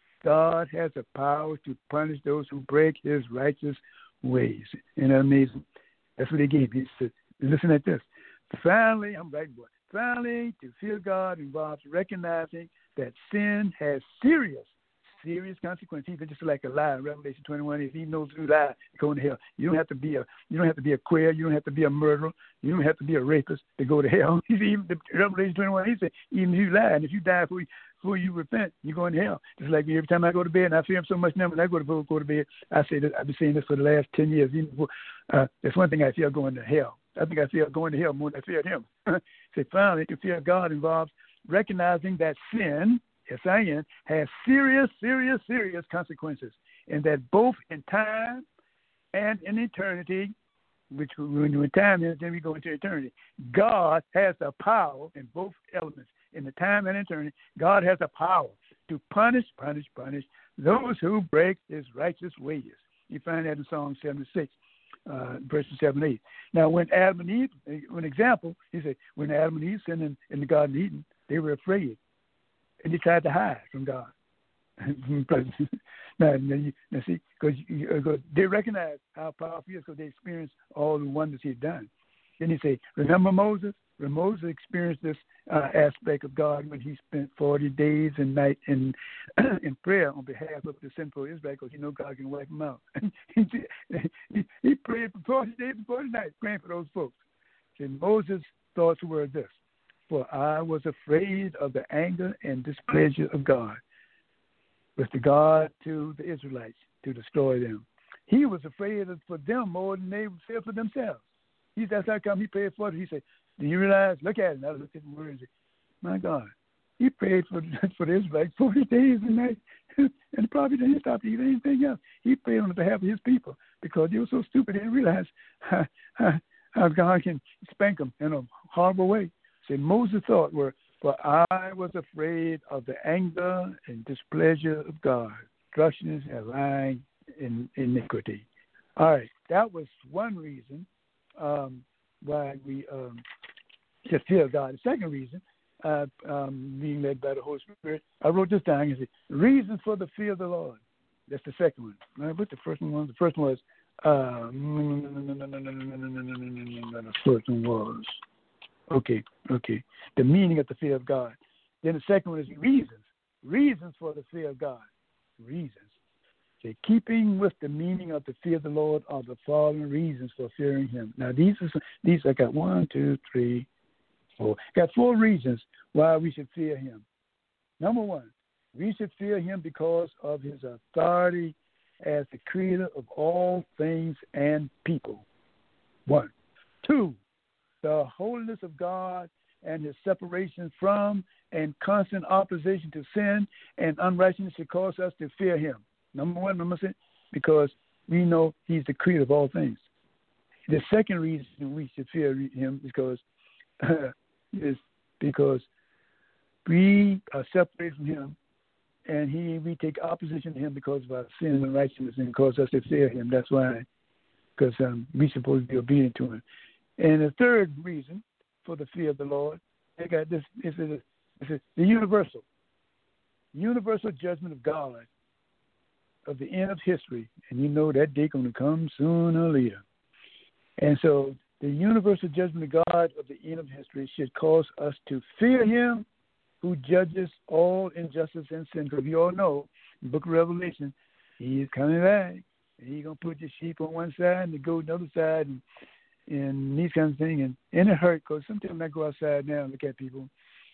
God has the power to punish those who break His righteous ways. Isn't that amazing? That's what He gave me. He said, listen at this. Finally, I'm right, boy. Finally, to fear God involves recognizing that sin has serious, serious consequences. Even just like a lie in Revelation twenty-one, if he knows you lie, you're going to hell. You don't have to be a, you don't have to be a queer. You don't have to be a murderer. You don't have to be a rapist to go to hell. Even Revelation twenty-one, he said, even if you lie and if you die before you, before you repent, you're going to hell. Just like me, every time I go to bed, and I fear Him so much now, when I go to bed, go to bed, I say this. I've been saying this for the last ten years. Even before, uh, that's one thing I fear going to hell. I think I fear going to hell more than I fear Him. Say, finally, to fear God involves recognizing that sin, S I N, has serious, serious, serious consequences, and that both in time and in eternity, which when in time is, then we go into eternity, God has the power in both elements, in the time and eternity. God has the power to punish, punish, punish those who break His righteous ways. You find that in Psalm seventy-six. Uh, verses seven and eight. Now, when Adam and Eve, an example, he said, when Adam and Eve sinned in, in the Garden of Eden, they were afraid, and they tried to hide from God. now, now, you, now, see, because they recognized how powerful He is, because they experienced all the wonders He's done. Then he said, remember Moses? When Moses experienced this uh, aspect of God when he spent forty days and night in in prayer on behalf of the sinful Israel, because you know God can wipe them out. he, he, he prayed for forty days and forty nights, praying for those folks. And Moses' thoughts were this: for I was afraid of the anger and displeasure of God with regard to the Israelites to destroy them. He was afraid of, for them more than they would fear for themselves. He, that's how come he prayed for it. He said, do you realize? Look at it. Now look at the words. My God, he prayed for for the Israelites forty days and nights, and probably didn't stop to eat anything else. He prayed on behalf of His people because they were so stupid they didn't realize how, how, how God can spank them in a horrible way. So Moses' thought were, for I was afraid of the anger and displeasure of God. destruction and lying in iniquity. All right, that was one reason um, why we um, should fear God. The second reason, uh, um, being led by the Holy Spirit, I wrote this down. It's the reason for the fear of the Lord. That's the second one. All right, what's the first one was? The first one was, uh, the first one was, okay, okay, the meaning of the fear of God. Then the second one is reasons. Reasons for the fear of God. Reasons. Okay, keeping with the meaning of the fear of the Lord are the following reasons for fearing Him. Now, these are some, these I got one, two, three, four. Got four reasons why we should fear Him. Number one, we should fear Him because of His authority as the Creator of all things and people. One. Two, the holiness of God and His separation from and constant opposition to sin and unrighteousness should cause us to fear Him. Number one, number six, because we know He's the Creator of all things. The second reason we should fear Him is because uh, is because we are separated from Him, and He we take opposition to Him because of our sin and unrighteousness, and cause us to fear Him. That's why, because um, we're supposed to be obedient to Him. And the third reason for the fear of the Lord, they got this. This is the universal, universal judgment of God of the end of history, and you know that day going to come sooner or later. And so the universal judgment of God of the end of history should cause us to fear Him who judges all injustice and sin. Because you all know, in the book of Revelation, He is coming back, and He's going to put the sheep on one side and the goat on the other side, and, and these kinds of things. And, and it hurt, because sometimes I go outside now and look at people,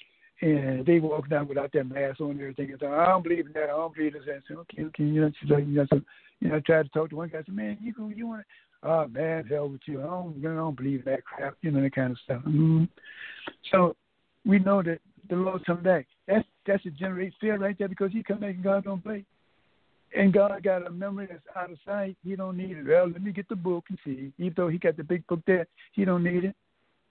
and they walk down without their mask on and everything. And so, I don't believe in that. I don't believe in that. I said, okay, okay. You know, so, you know, so, you know, I tried to talk to one guy. I said, man, you you want to, oh, man, hell with you. I don't, you know, I don't believe in that crap, you know, that kind of stuff. Mm-hmm. So we know that the Lord's coming back. That's, that's a generate fear right there, because He come back and God don't play. And God got a memory that's out of sight. He don't need it. Well, let me get the book and see. Even though He got the big book there, He don't need it.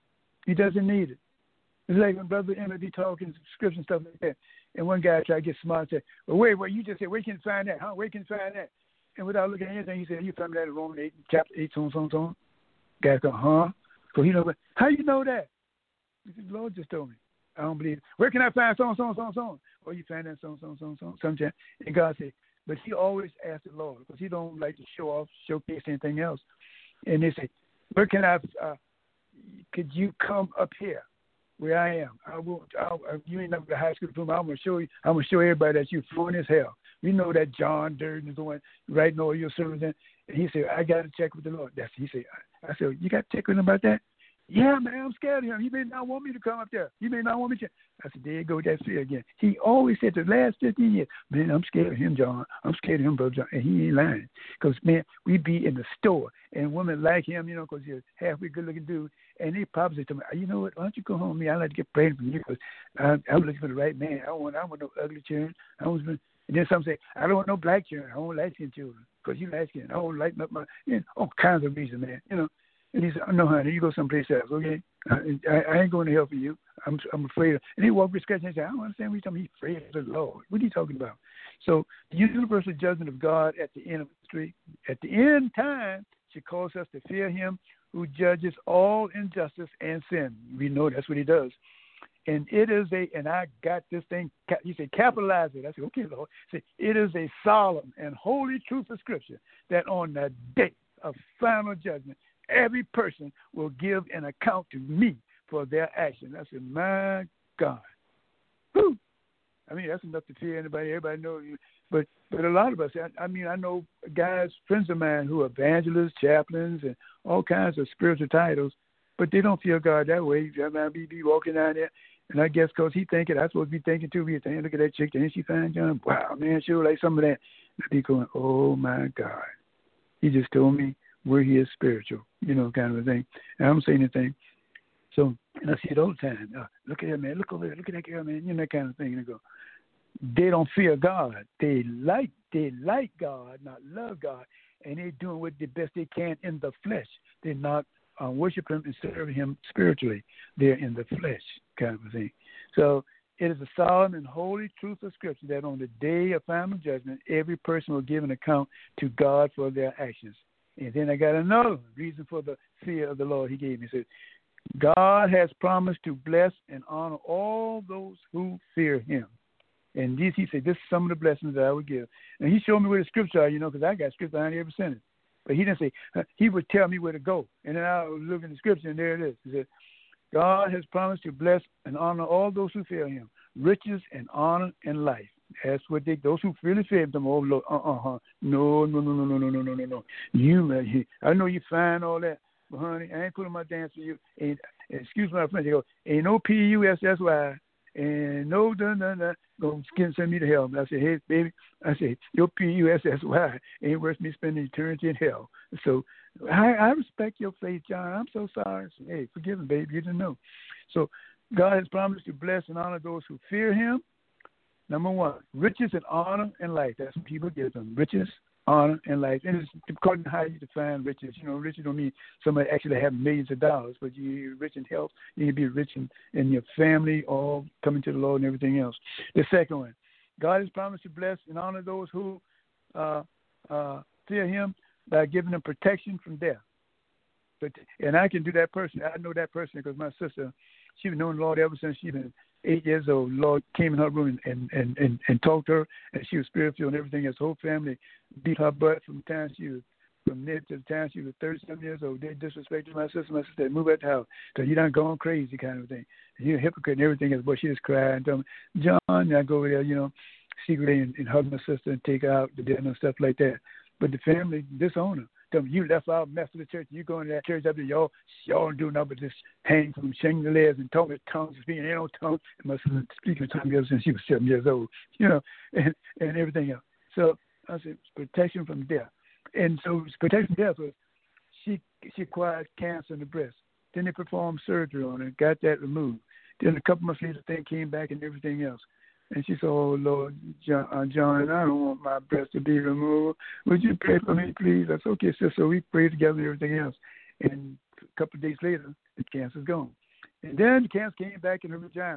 He doesn't need it. It's like when Brother Emmett be talking scripture and stuff like that, and one guy tried to get smart and said, well, wait, wait, you just said, where can you find that? Huh? Where can you find that? And without looking at anything, he said, you found that in Romans eight, chapter eight, so on, so on, so on. Guy go, huh? So he know, how you know that? He said, the Lord just told me. I don't believe it. Where can I find so on, so on, so on, so on? Well, you find that so on, so on, so on, so on, sometime. And God said, but he always asked the Lord, because he don't like to show off, showcase anything else. And they say, where can I, uh, could you come up here? Where I am, I will. I, you ain't never the high school diploma. I'm gonna show you. I'm gonna show everybody that you fluent as hell. We know that John Durden is the one writing all your sermons. And he said, I got to check with the Lord. That's he said. I said, you got to check with him about that? Yeah, man, I'm scared of him. He may not want me to come up there. He may not want me to. I said, there you go with that fear again. He always said the last fifteen years, man, I'm scared of him, John. I'm scared of him, Brother John. And he ain't lying. Because, man, we be in the store, and women like him, you know, because he's a halfway good-looking dude, and they probably say to me, you know what, why don't you go home with me? I like to get praying for you, because I'm looking for the right man. I don't want, I don't want no ugly children. I don't want, and then some say, I don't want no black children. I don't want light-skinned children, because you light-skinned. I don't lighten up my, you know, all kinds of reasons, man, you know. And he said, oh, no, honey, you go someplace else, okay? I, I, I ain't going to help you. I'm I'm afraid of. And he walked with scratch and said, I don't understand what you're talking about. He's afraid of the Lord. What are you talking about? So the universal judgment of God at the end of history, at the end time, should cause us to fear Him who judges all injustice and sin. We know that's what He does. And it is a, and I got this thing, he said, capitalize it. I said, okay, Lord. He said, it is a solemn and holy truth of Scripture that on the day of final judgment, every person will give an account to me for their action. I said, my God. Whew. I mean, that's enough to fear anybody. Everybody knows you. But but a lot of us, I, I mean, I know guys, friends of mine who are evangelists, chaplains, and all kinds of spiritual titles, but they don't fear God that way. I mean, be, be walking down there, and I guess because he thinking, I'm supposed to be thinking too, be thinking, look at that chick, didn't she find John? Wow, man, sure like some of that. And I be going, oh, my God. He just told me where he is spiritual, you know, kind of a thing. And I don't say anything. So, and I see it all the time. Uh, look at that, man. Look over there. Look at that girl, man. You know, that kind of thing. And I go, they don't fear God. They like, they like God, not love God. And they're doing what the best they can in the flesh. They're not uh, worshiping Him and serving Him spiritually. They're in the flesh, kind of a thing. So It is a solemn and holy truth of Scripture that on the day of final judgment, every person will give an account to God for their actions. And then I got another reason for the fear of the Lord he gave me. He said, God has promised to bless and honor all those who fear him. And this, he said, this is some of the blessings that I would give. And he showed me where the scripture are, you know, because I got scripture behind every sentence. But he didn't say, he would tell me where to go. And then I would look in the scripture, and there it is. He said, God has promised to bless and honor all those who fear him, riches and honor and life. That's what they, those who really fear him, oh, Lord, uh-uh, no, no, no, no, no, no, no, no, no, no. You, you, I know you find all that, but honey, I ain't putting my dance for you. And, excuse my friend, they go, ain't no P U S S Y, and no, no, no, no, go send me to hell. I said, hey, baby, I said, your P U S S Y ain't worth me spending eternity in hell. So I, I respect your faith, John. I'm so sorry. I said, hey, forgive me, baby. You didn't know. So God has promised to bless and honor those who fear him. Number one, riches and honor and life. That's what people give them. Riches, honor, and life. And it's according to how you define riches. You know, riches don't mean somebody actually have millions of dollars, but you're rich in health. You can be rich in, in your family, all coming to the Lord and everything else. The second one, God has promised to bless and honor those who uh, uh, fear him by giving them protection from death. But, and I can do that person. I know that person because my sister, she's known the Lord ever since she's been eight years old. Lord came in her room and, and, and, and talked to her, and she was spiritual and everything. His whole family beat her butt from the time she was, from there to the time she was thirty-seven years old. They disrespected my sister. My sister said, move out the house because you done gone crazy kind of thing. And you're a hypocrite and everything else. But she just cried and told me, John, and I go over there, you know, secretly and, and hug my sister and take her out to dinner and stuff like that. But the family disowned her. Tell me, you left our Methodist church, you going to that church up there, y'all, y'all don't do nothing but just hang from chandeliers and talk with tongues, speaking in no tongues. And my sister speaking tongues ever since she was seven years old, you know, and, and everything else. So I said, protection from death. And so protection from death was she she acquired cancer in the breast. Then they performed surgery on her, got that removed. Then a couple months later, the thing came back and everything else. And she said, oh, Lord, John, uh, John, I don't want my breast to be removed. Would you pray for me, please? I said, okay, sister. So we prayed together and everything else. And a couple of days later, the cancer's gone. And then the cancer came back in her vagina.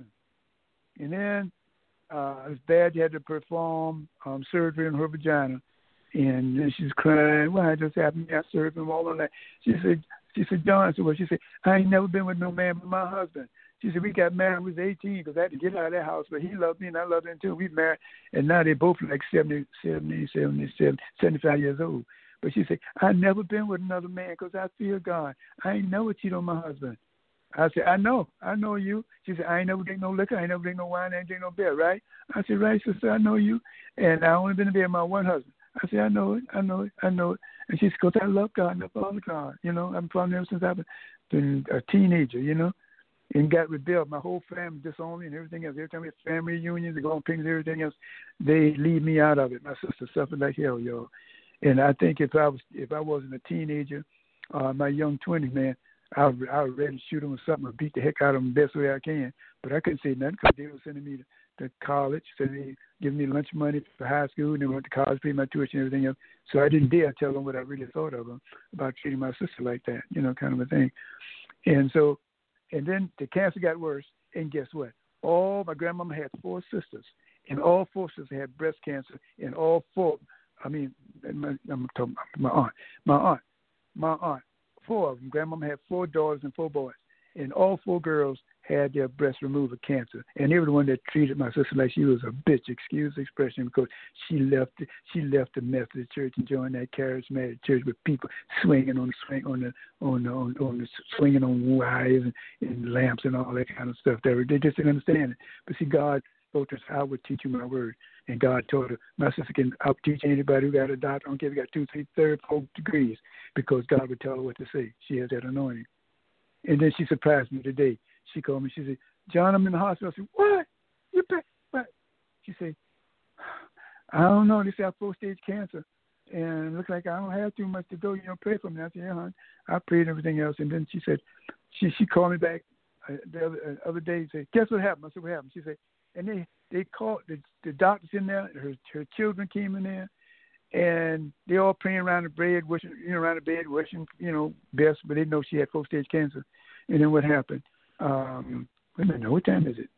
And then uh, it was bad. You had to perform um, surgery in her vagina. And then she's crying, why just happened? I served him all of that. She said, she said, John, I said, well, she said, I ain't never been with no man but my husband. She said, we got married when we was eighteen because I had to get out of that house, but he loved me and I loved him too. We married, and now they're both like seventy, seventy, seventy-seven, seventy-five years old. But she said, I never been with another man because I fear God. I ain't never cheated on my husband. I said, I know. I know you. She said, I ain't never drink no liquor. I ain't never drink no wine. I ain't drink no beer, right? I said, right, sister, I know you. And I only been in bed with my one husband. I said, I know it. I know it. I know it. And she said, because I love God and I follow God. You know, I'm following him since I've been a teenager, you know. And got rebelled. My whole family disowned me and everything else. Every time we have family reunions, they go on picnics, everything else, they leave me out of it. My sister suffered like hell, y'all. And I think if I was if I wasn't a teenager, uh, my young twenties, man, I would I would ready to shoot them or something or beat the heck out of them the best way I can. But I couldn't say nothing because they were sending me to, to college, so they giving me lunch money for high school, and then went to college, paid my tuition and everything else. So I didn't dare tell them what I really thought of them about treating my sister like that, you know, kind of a thing. And so. And then the cancer got worse, and guess what? All my grandmama had four sisters, and all four sisters had breast cancer, and all four, I mean, my, I'm talking about my aunt, my aunt, my aunt, four of them. Grandmama had four daughters and four boys, and all four girls had their breast removed with cancer, and they were the one that treated my sister like she was a bitch, excuse the expression, because she left she left the Methodist church and joined that charismatic church with people swinging on the swing on the on the on, on the swinging on wires and, and lamps and all that kind of stuff. They were, they just didn't understand it. But see, God told us, I would teach you my word, and God told her, my sister can out teach anybody who got a doctor. I don't care if you got two, three, third, fourth degrees, because God would tell her what to say. She has that anointing. And then she surprised me today. She called me. She said, John, I'm in the hospital. I said, what? You back? What? She said, I don't know. They say I have four-stage cancer, and it looks like I don't have too much to go. You know, pray for me. I said, yeah, hon. I prayed and everything else. And then she said, she she called me back uh, the other, uh, other day and said, guess what happened? I said, what happened? She said, and they, they called, the, the doctors in there, her, her children came in there, and they all praying around the bed, wishing, you know, around the bed, wishing, you know, best, but they didn't know she had four-stage cancer. And then what happened? Um, wait a minute, what time is it?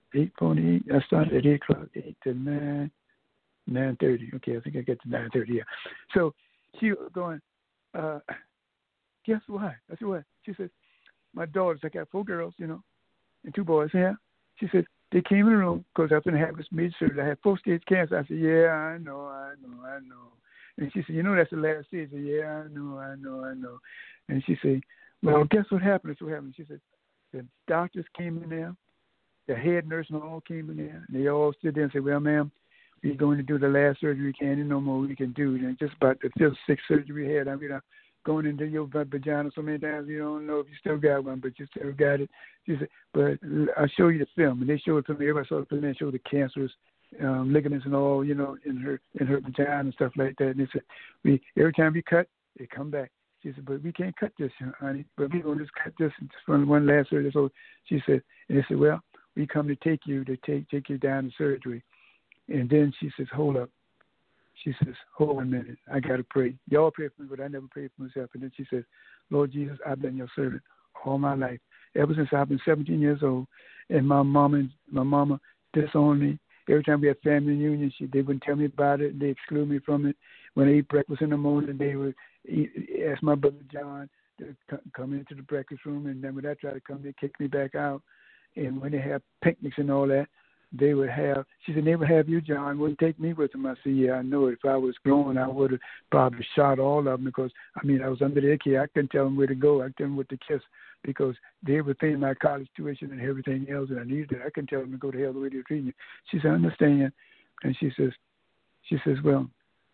eight forty-eight. I started at eight o'clock, eight to nine, nine thirty. Okay, I think I get to nine thirty. Yeah. So she was going. Uh, guess what? I said what? She said, my daughters. I got four girls, you know, and two boys. Yeah. She said they came in the room because I was going to have this major surgery. I had four stage cancer. I said, yeah, I know, I know, I know. And she said, you know, that's the last stage. I said, yeah, I know, I know, I know. And she said, well, guess what happened? That's what happened. She said, the doctors came in there, the head nurse and all came in there, and they all stood there and said, well, ma'am, we're going to do the last surgery we can. There's no more we can do. And just about the fifth, sixth surgery we had, I mean, I'm going into your vagina so many times you don't know if you still got one, but you still got it. She said, but I'll show you the film. And they showed it to me. Everybody saw the film and showed the cancerous um, ligaments and all, you know, in her in her vagina and stuff like that. And they said, we every time we cut, they come back. She said, but we can't cut this, honey. But we're going to just cut this from one last surgery. So she said, and they said, well, we come to take you to take take you down to surgery. And then she says, hold up. She says, hold on a minute. I got to pray. Y'all pray for me, but I never prayed for myself. And then she says, Lord Jesus, I've been your servant all my life, ever since I've been seventeen years old. And my mama, my mama disowned me. Every time we had family reunions, she, they wouldn't tell me about it. They exclude me from it. When they eat breakfast in the morning, they would eat, ask my brother John to come into the breakfast room. And then when I try to come, they kick me back out. And when they have picnics and all that, they would have, she said, they would have you, John, wouldn't take me with them. I said, yeah, I know it. If I was grown, I would have probably shot all of them because, I mean, I was under their care. I couldn't tell them where to go. I couldn't with the kiss because they were paying my college tuition and everything else, and I needed it. I couldn't tell them to go to hell the way they were treating you. She said, I understand. And she says, she says, well,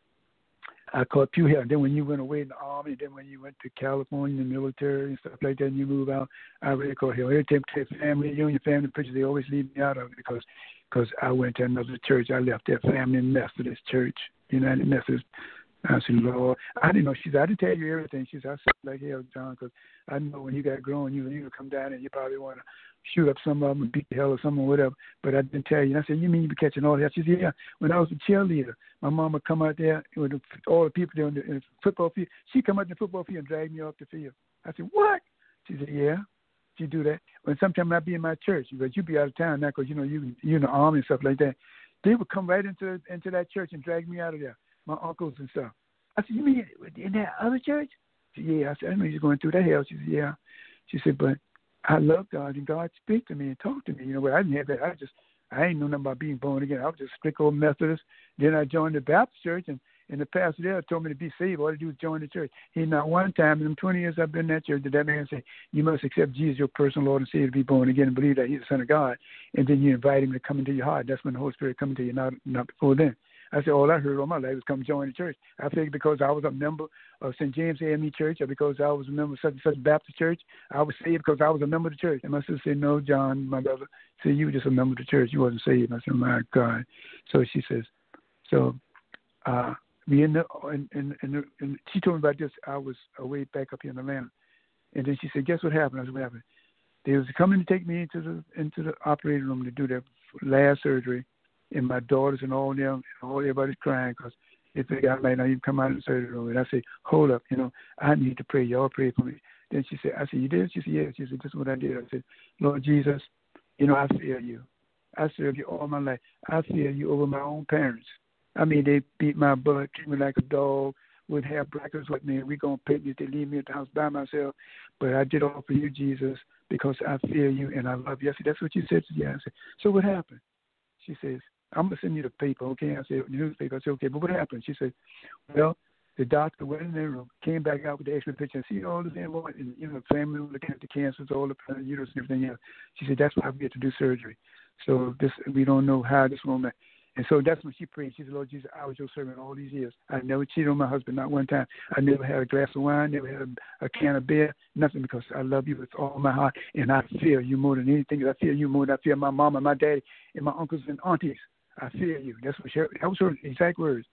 I caught Pew Hill. And then when you went away in the Army, then when you went to California in the military and stuff like that, and you move out, I really caught Hill. Every time you family, you and your family pictures, they always leave me out of it because because I went to another church. I left that family Methodist church, United Methodist. I said, Lord, I didn't know. She said, I didn't tell you everything. She said, I said like hell, John, because I know when you got grown, you you come down and you probably want to shoot up some of them and beat the hell or something or whatever. But I didn't tell you. And I said, you mean you be catching all that? She said, yeah. When I was a cheerleader, my mom would come out there with all the people there in the, in the football field. She'd come out in the football field and drag me off the field. I said, what? She said, yeah. She do that. When sometimes I'd be in my church, but you'd be out of town now because, you know, you, you're in the army and stuff like that. They would come right into into that church and drag me out of there, my uncles and stuff. I said, you mean in that other church? She said, yeah. I said, I know you're going through that hell. She said, yeah. She said, but I love God, and God speak to me and talk to me. You know, but I didn't have that. I just, I ain't know nothing about being born again. I was just strict old Methodist. Then I joined the Baptist church, and, and the pastor there told me to be saved. All I do is join the church. He not one time in them twenty years I've been in that church did that man say, you must accept Jesus, your personal Lord and Savior, to be born again and believe that he's the Son of God. And then you invite him to come into your heart. That's when the Holy Spirit comes into you, not, not before then. I said, all I heard all my life was come join the church. I figured because I was a member of Saint James A M E Church or because I was a member of such and such Baptist church, I was saved because I was a member of the church. And my sister said, no, John, my brother, said, you were just a member of the church. You wasn't saved. I said, my God. So she says, so uh, we in the, and, and, and, and she told me about this. I was away back up here in Atlanta. And then she said, guess what happened? I said, what happened? They was coming to take me into the into the operating room to do their last surgery. And my daughters and all them, all everybody's crying because they think I might not even come out of the surgery room. And I say, hold up, you know, I need to pray. Y'all pray for me. Then she said, I said, you did? She said, yes. She said, this is what I did. I said, Lord Jesus, you know, I fear you. I served you all my life. I fear you over my own parents. I mean, they beat my butt, treat me like a dog, wouldn't have breakfast with me. We going to picnic. They leave me at the house by myself. But I did all for you, Jesus, because I fear you and I love you. I said, that's what you said to you. I said, so what happened? She says, I'm going to send you the paper, okay? I said, the newspaper. I said, okay, but what happened? She said, well, the doctor went in their room, came back out with the X-ray picture and see all the things, and, you know, family looking at the cancers, all the uterus and everything else. She said, that's why we had to do surgery. So this, we don't know how this woman. And so that's when she prayed. She said, Lord Jesus, I was your servant all these years. I never cheated on my husband, not one time. I never had a glass of wine, never had a, a can of beer, nothing, because I love you with all my heart, and I fear you more than anything. I fear you more than I fear my mom and my daddy and my uncles and aunties. I fear you. That's what she, that was her exact words.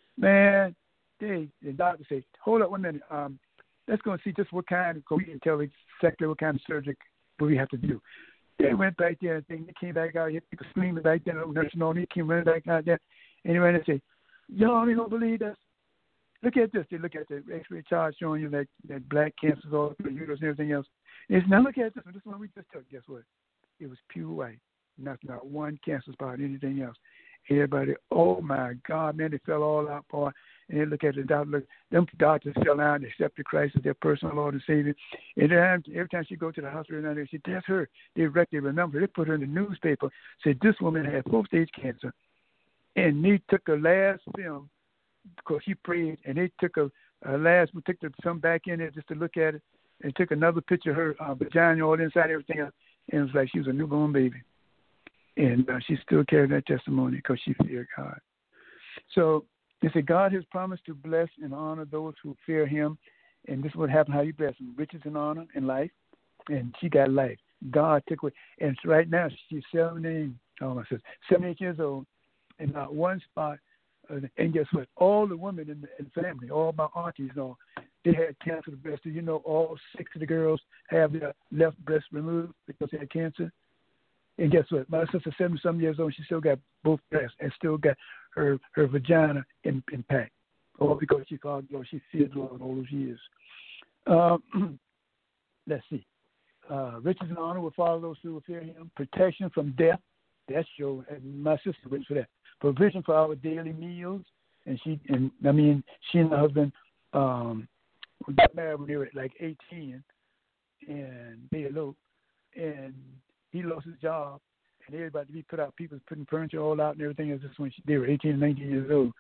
Man, they, the doctor said, hold up one minute. Um, let's go and see just what kind of, we can tell exactly what kind of surgery we have to do. They went back there and they came back out here, people screaming back there, nursing on me, came running back out there. And they ran and said, y'all ain't gonna believe this. Look at this. They look at the X-ray chart showing you that, that black cancers all over the uterus and everything else. And it's, now look at this one. This one we just took. Guess what? It was pure white. Not not one cancer spot, anything else. Everybody, oh my God, man, they fell all out, boy. And they look at the doctor, look, them doctors fell out and accepted Christ as their personal Lord and Savior. And then every time she go to the hospital, and they say, that's her. They they remember. They put her in the newspaper, said this woman had fourth-stage cancer. And they took her last film, because she prayed, and they took her uh, last, we took the, some back in there just to look at it, and took another picture of her uh, vagina all inside, everything else. And it was like she was a newborn baby. And uh, she still carried that testimony because she feared God. So they said God has promised to bless and honor those who fear him. And this is what happened, how you bless them. Riches and honor and life. And she got life. God took away. And right now she's seventeen, oh my sister, seventy-eight years old. And not one spot. Uh, and guess what? All the women in the, in the family, all my aunties, you know, they had cancer. The best, you know, all six of the girls have their left breast removed because they had cancer. And guess what? My sister, seventy-some years old, she still got both breasts and still got her, her vagina in, intact. All because she called, you know, she feared the Lord all those years. Um, let's see. Uh, riches and honor will follow those who will fear him. Protection from death. That's your, and my sister went for that. Provision for our daily meals. And she, and I mean, she and her husband um, got married when they were like eighteen. And they eloped. And he lost his job, and everybody he put out, people putting furniture all out and everything. It was just when she, they were eighteen and nineteen years old,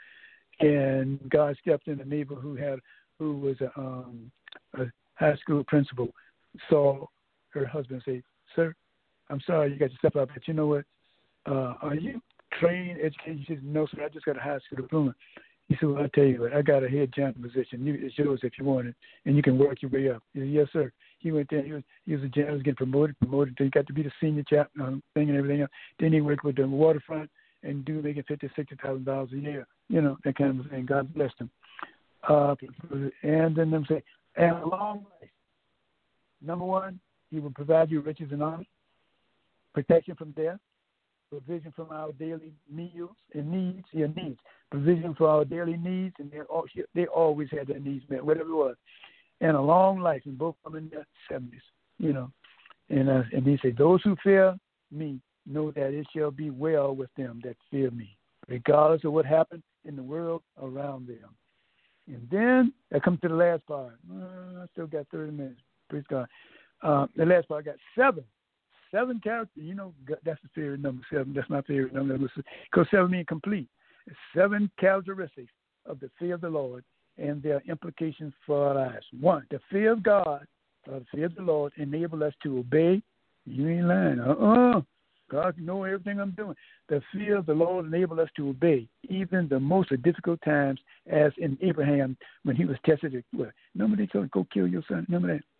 and God stepped in. A neighbor who had, who was a, um, a high school principal, saw her husband say, "Sir, I'm sorry you got to step out, but you know what? Uh, are you trained, educated?" She said, "No, sir, I just got a high school diploma." He said, "Well, I'll tell you what, I got a head janitor position. You, it's yours if you want it, and you can work your way up." He said, "Yes, sir." He went there. He was he was a janitor, was getting promoted, promoted. He got to be the senior chap um, thing and everything else. Then he worked with the waterfront and do making fifty, sixty thousand dollars a year. You know, that kind of thing. God blessed him. Uh, and then them say, and a long life. Number one, he will provide you riches and honor, protection from death, provision from our daily meals and needs, your needs, provision for our daily needs, and all, they always had their needs met, whatever it was. And a long life, and both of them in their seventies, you know. And uh, and he said, those who fear me know that it shall be well with them that fear me, regardless of what happened in the world around them. And then I come to the last part. Uh, I still got thirty minutes. Praise God. Uh, the last part, I got seven. Seven characters. You know, that's the favorite number, seven. That's my favorite number. Because seven means complete. Seven characteristics of the fear of the Lord and their implications for our lives. One, the fear of God, or the fear of the Lord, enable us to obey. You ain't lying. Uh-uh. God know everything I'm doing. The fear of the Lord enable us to obey, even the most difficult times, as in Abraham when he was tested. Well, remember they told him, go kill your son. Remember that?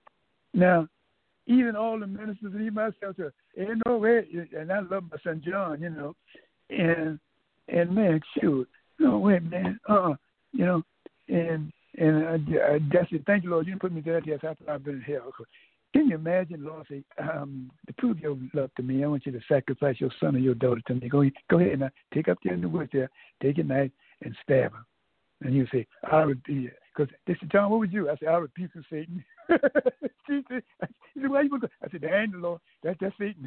Now, even all the ministers and even myself said, ain't no way. And I love my son John, you know. And, and man, shoot. No way, man. Uh-uh. You know. And and I, I just said, thank you, Lord. You didn't put me there yes, after I've been in hell. Can you imagine, Lord, say, um, to prove your love to me, I want you to sacrifice your son or your daughter to me. Go, go ahead now. Take up there in the woods there. Take your knife and stab her. And you say, I rebuke. Because they said, John, what would you? I said, I rebuke you, Satan. She said, why you going to go? I said, that ain't the Lord. That, that's Satan.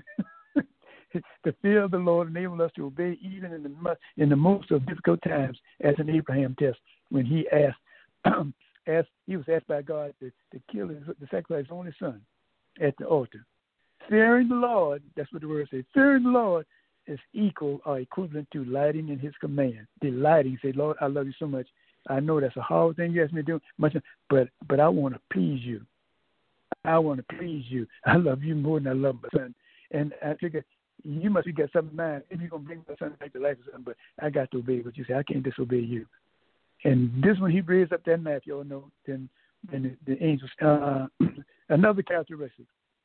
The fear of the Lord enabled us to obey even in the in the most of difficult times, as in Abraham test when he asked, asked he was asked by God to, to kill his, to sacrifice his only son at the altar. Fearing the Lord, that's what the word says. Fearing the Lord is equal or equivalent to delighting in His command. Delighting, say, Lord, I love you so much. I know that's a hard thing you ask me to do, much, but but I want to please you. I want to please you. I love you more than I love my son. And I figure you must have got something in mind. If you're going to bring my son back to life or something, but I got to obey what you say. I can't disobey you. And this one, he raised up that knife, y'all know, then, then the, the angels. Uh, another characteristic.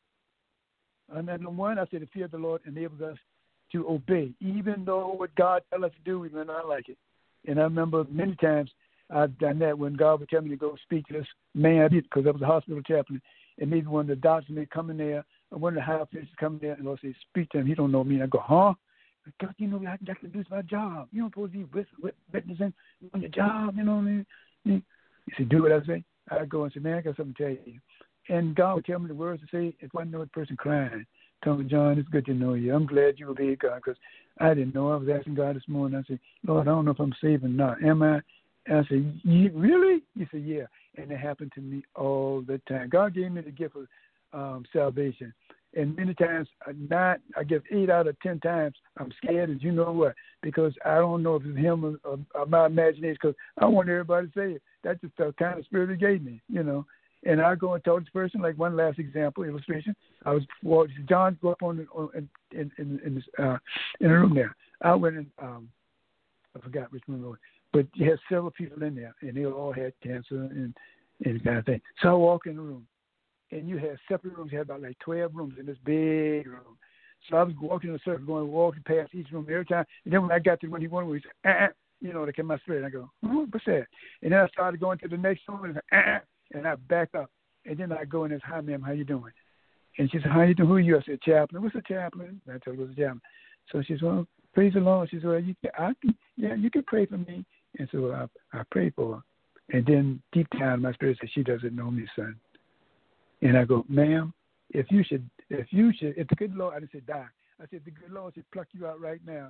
Another one, I said the fear of the Lord enables us to obey, even though what God tells us to do, we may not like it. And I remember many times I've done that when God would tell me to go speak to this man, because I was a hospital chaplain, and maybe one of the doctors may come in there, or one of the high officials come in there, and I'll say, speak to him. He don't know me. And I go, huh? God, you know, I, I can do this my job. You don't supposed to be witnessing on your job, you know what I mean? He said, do what I say. I go and say, man, I got something to tell you. And God would tell me the words to say. It wasn't no person crying. told me, John, it's good to know you. I'm glad you obeyed God because I didn't know. I was asking God this morning. I said, Lord, I don't know if I'm saved or not. Am I? And I said, you, really? He said, yeah. And it happened to me all the time. God gave me the gift of um, salvation. And many times, not, I guess eight out of ten times, I'm scared, as you know what, because I don't know if it's him or, or, or my imagination, because I want everybody to say it. That's just the kind of spirit he gave me, you know. And I go and talk to this person, like one last example, illustration. I was, well, John go up on, the, on in, in, in, in, this, uh, in the room there. I went in, um, I forgot which one it was, but you had several people in there, and they all had cancer and, and kind of thing. So I walk in the room. And you had separate rooms. You had about like twelve rooms in this big room. So I was walking in a circle, going walking past each room every time. And then when I got to the one he wanted, he said, ah, you know, that came my spirit. And I go, oh, what's that? And then I started going to the next room, and, ah, and I back up. And then I go in and say, hi, ma'am, how you doing? And she said, how you doing? Who are you? I said, chaplain. What's a chaplain? And I told her it was a chaplain. So she said, well, praise the Lord. She said, well, you can, I can, yeah, you can pray for me. And so I, I prayed for her. And then deep down, my spirit said, she doesn't know me, son. And I go, ma'am, if you should, if you should, if the good Lord, I didn't say die. I said, the good Lord should pluck you out right now.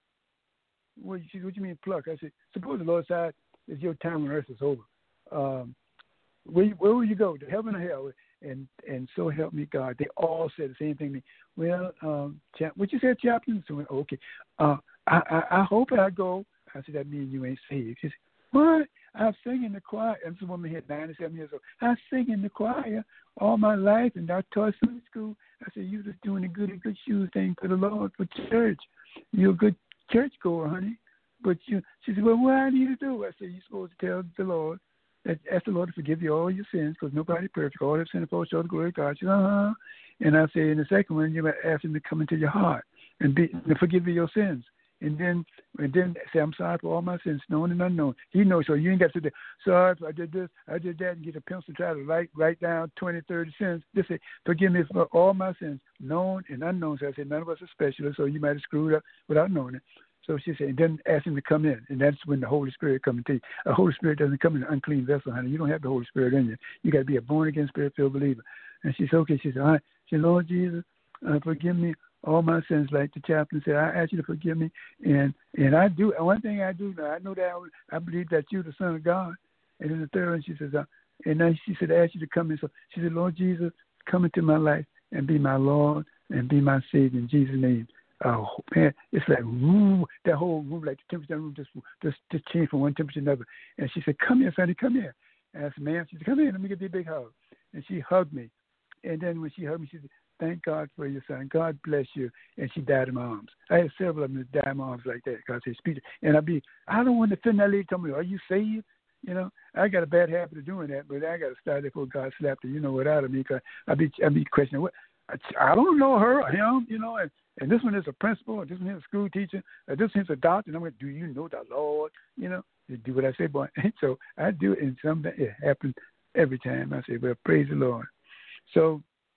What, she said, what do you mean pluck? I said, suppose the Lord said, is your time on earth is over. Um, where, where will you go, to heaven or hell? And and so help me God. They all said the same thing to me. Well, um, chap, what you said, chaplain? So, okay. Uh, I, I, I hope I go. I said, that means you ain't saved. She said, what? I sing in the choir. And this woman here, ninety-seven years old. I sing in the choir all my life, and I taught Sunday school. I said, you just doing a good, a good shoe thing for the Lord, for church. You're a good church goer, honey. But you, she said, well, what I need to do? I said, you're supposed to tell the Lord, that ask the Lord to forgive you all your sins, because nobody's perfect. All have sinned and fall short of the glory of God. She said, uh-huh. And I said, in the second one, you might ask him to come into your heart and be and forgive you your sins. And then, and then say, I'm sorry for all my sins, known and unknown. He knows, so you ain't got to say, sorry if I did this, I did that, and get a pencil and try to write, write down twenty, thirty sins. Just say, forgive me for all my sins, known and unknown. So I said, none of us are specialists, so you might have screwed up without knowing it. So she said, and then ask him to come in. And that's when the Holy Spirit comes to you. The Holy Spirit doesn't come in an unclean vessel, honey. You don't have the Holy Spirit in you. You got to be a born-again, spirit-filled believer. And she said, okay. She said, all right. She said, Lord Jesus, uh, forgive me all my sins, like the chaplain said. I ask you to forgive me. And and I do. One thing I do know, I know that I, I believe that you're the Son of God. And then the third one, she says, uh, and then she said, I ask you to come in. So she said, Lord Jesus, come into my life and be my Lord and be my Savior in Jesus' name. Oh, man, it's like, woo, that whole room, like the temperature of the room just, just, just changed from one temperature to another. And she said, come here, Sonny, come here. And I said, ma'am, she said, come here, let me give you a big hug. And she hugged me. And then when she hugged me, she said, thank God for your son. God bless you. And she died in my arms. I had several of them that died in my arms like that. God said, speak. And I'd be, I don't want to offend that lady. Tell me, are you saved? You know, I got a bad habit of doing that, but I got to start before God slapped her, you know, without me, because I'd be, I'd be questioning, what? I don't know her or him, you know, and, and this one is a principal, and this one is a school teacher, and this one is a doctor, and I'm going, do you know the Lord? You know, you do what I say, boy. And so I do it, and something it happens every time. I say, well, praise the Lord. So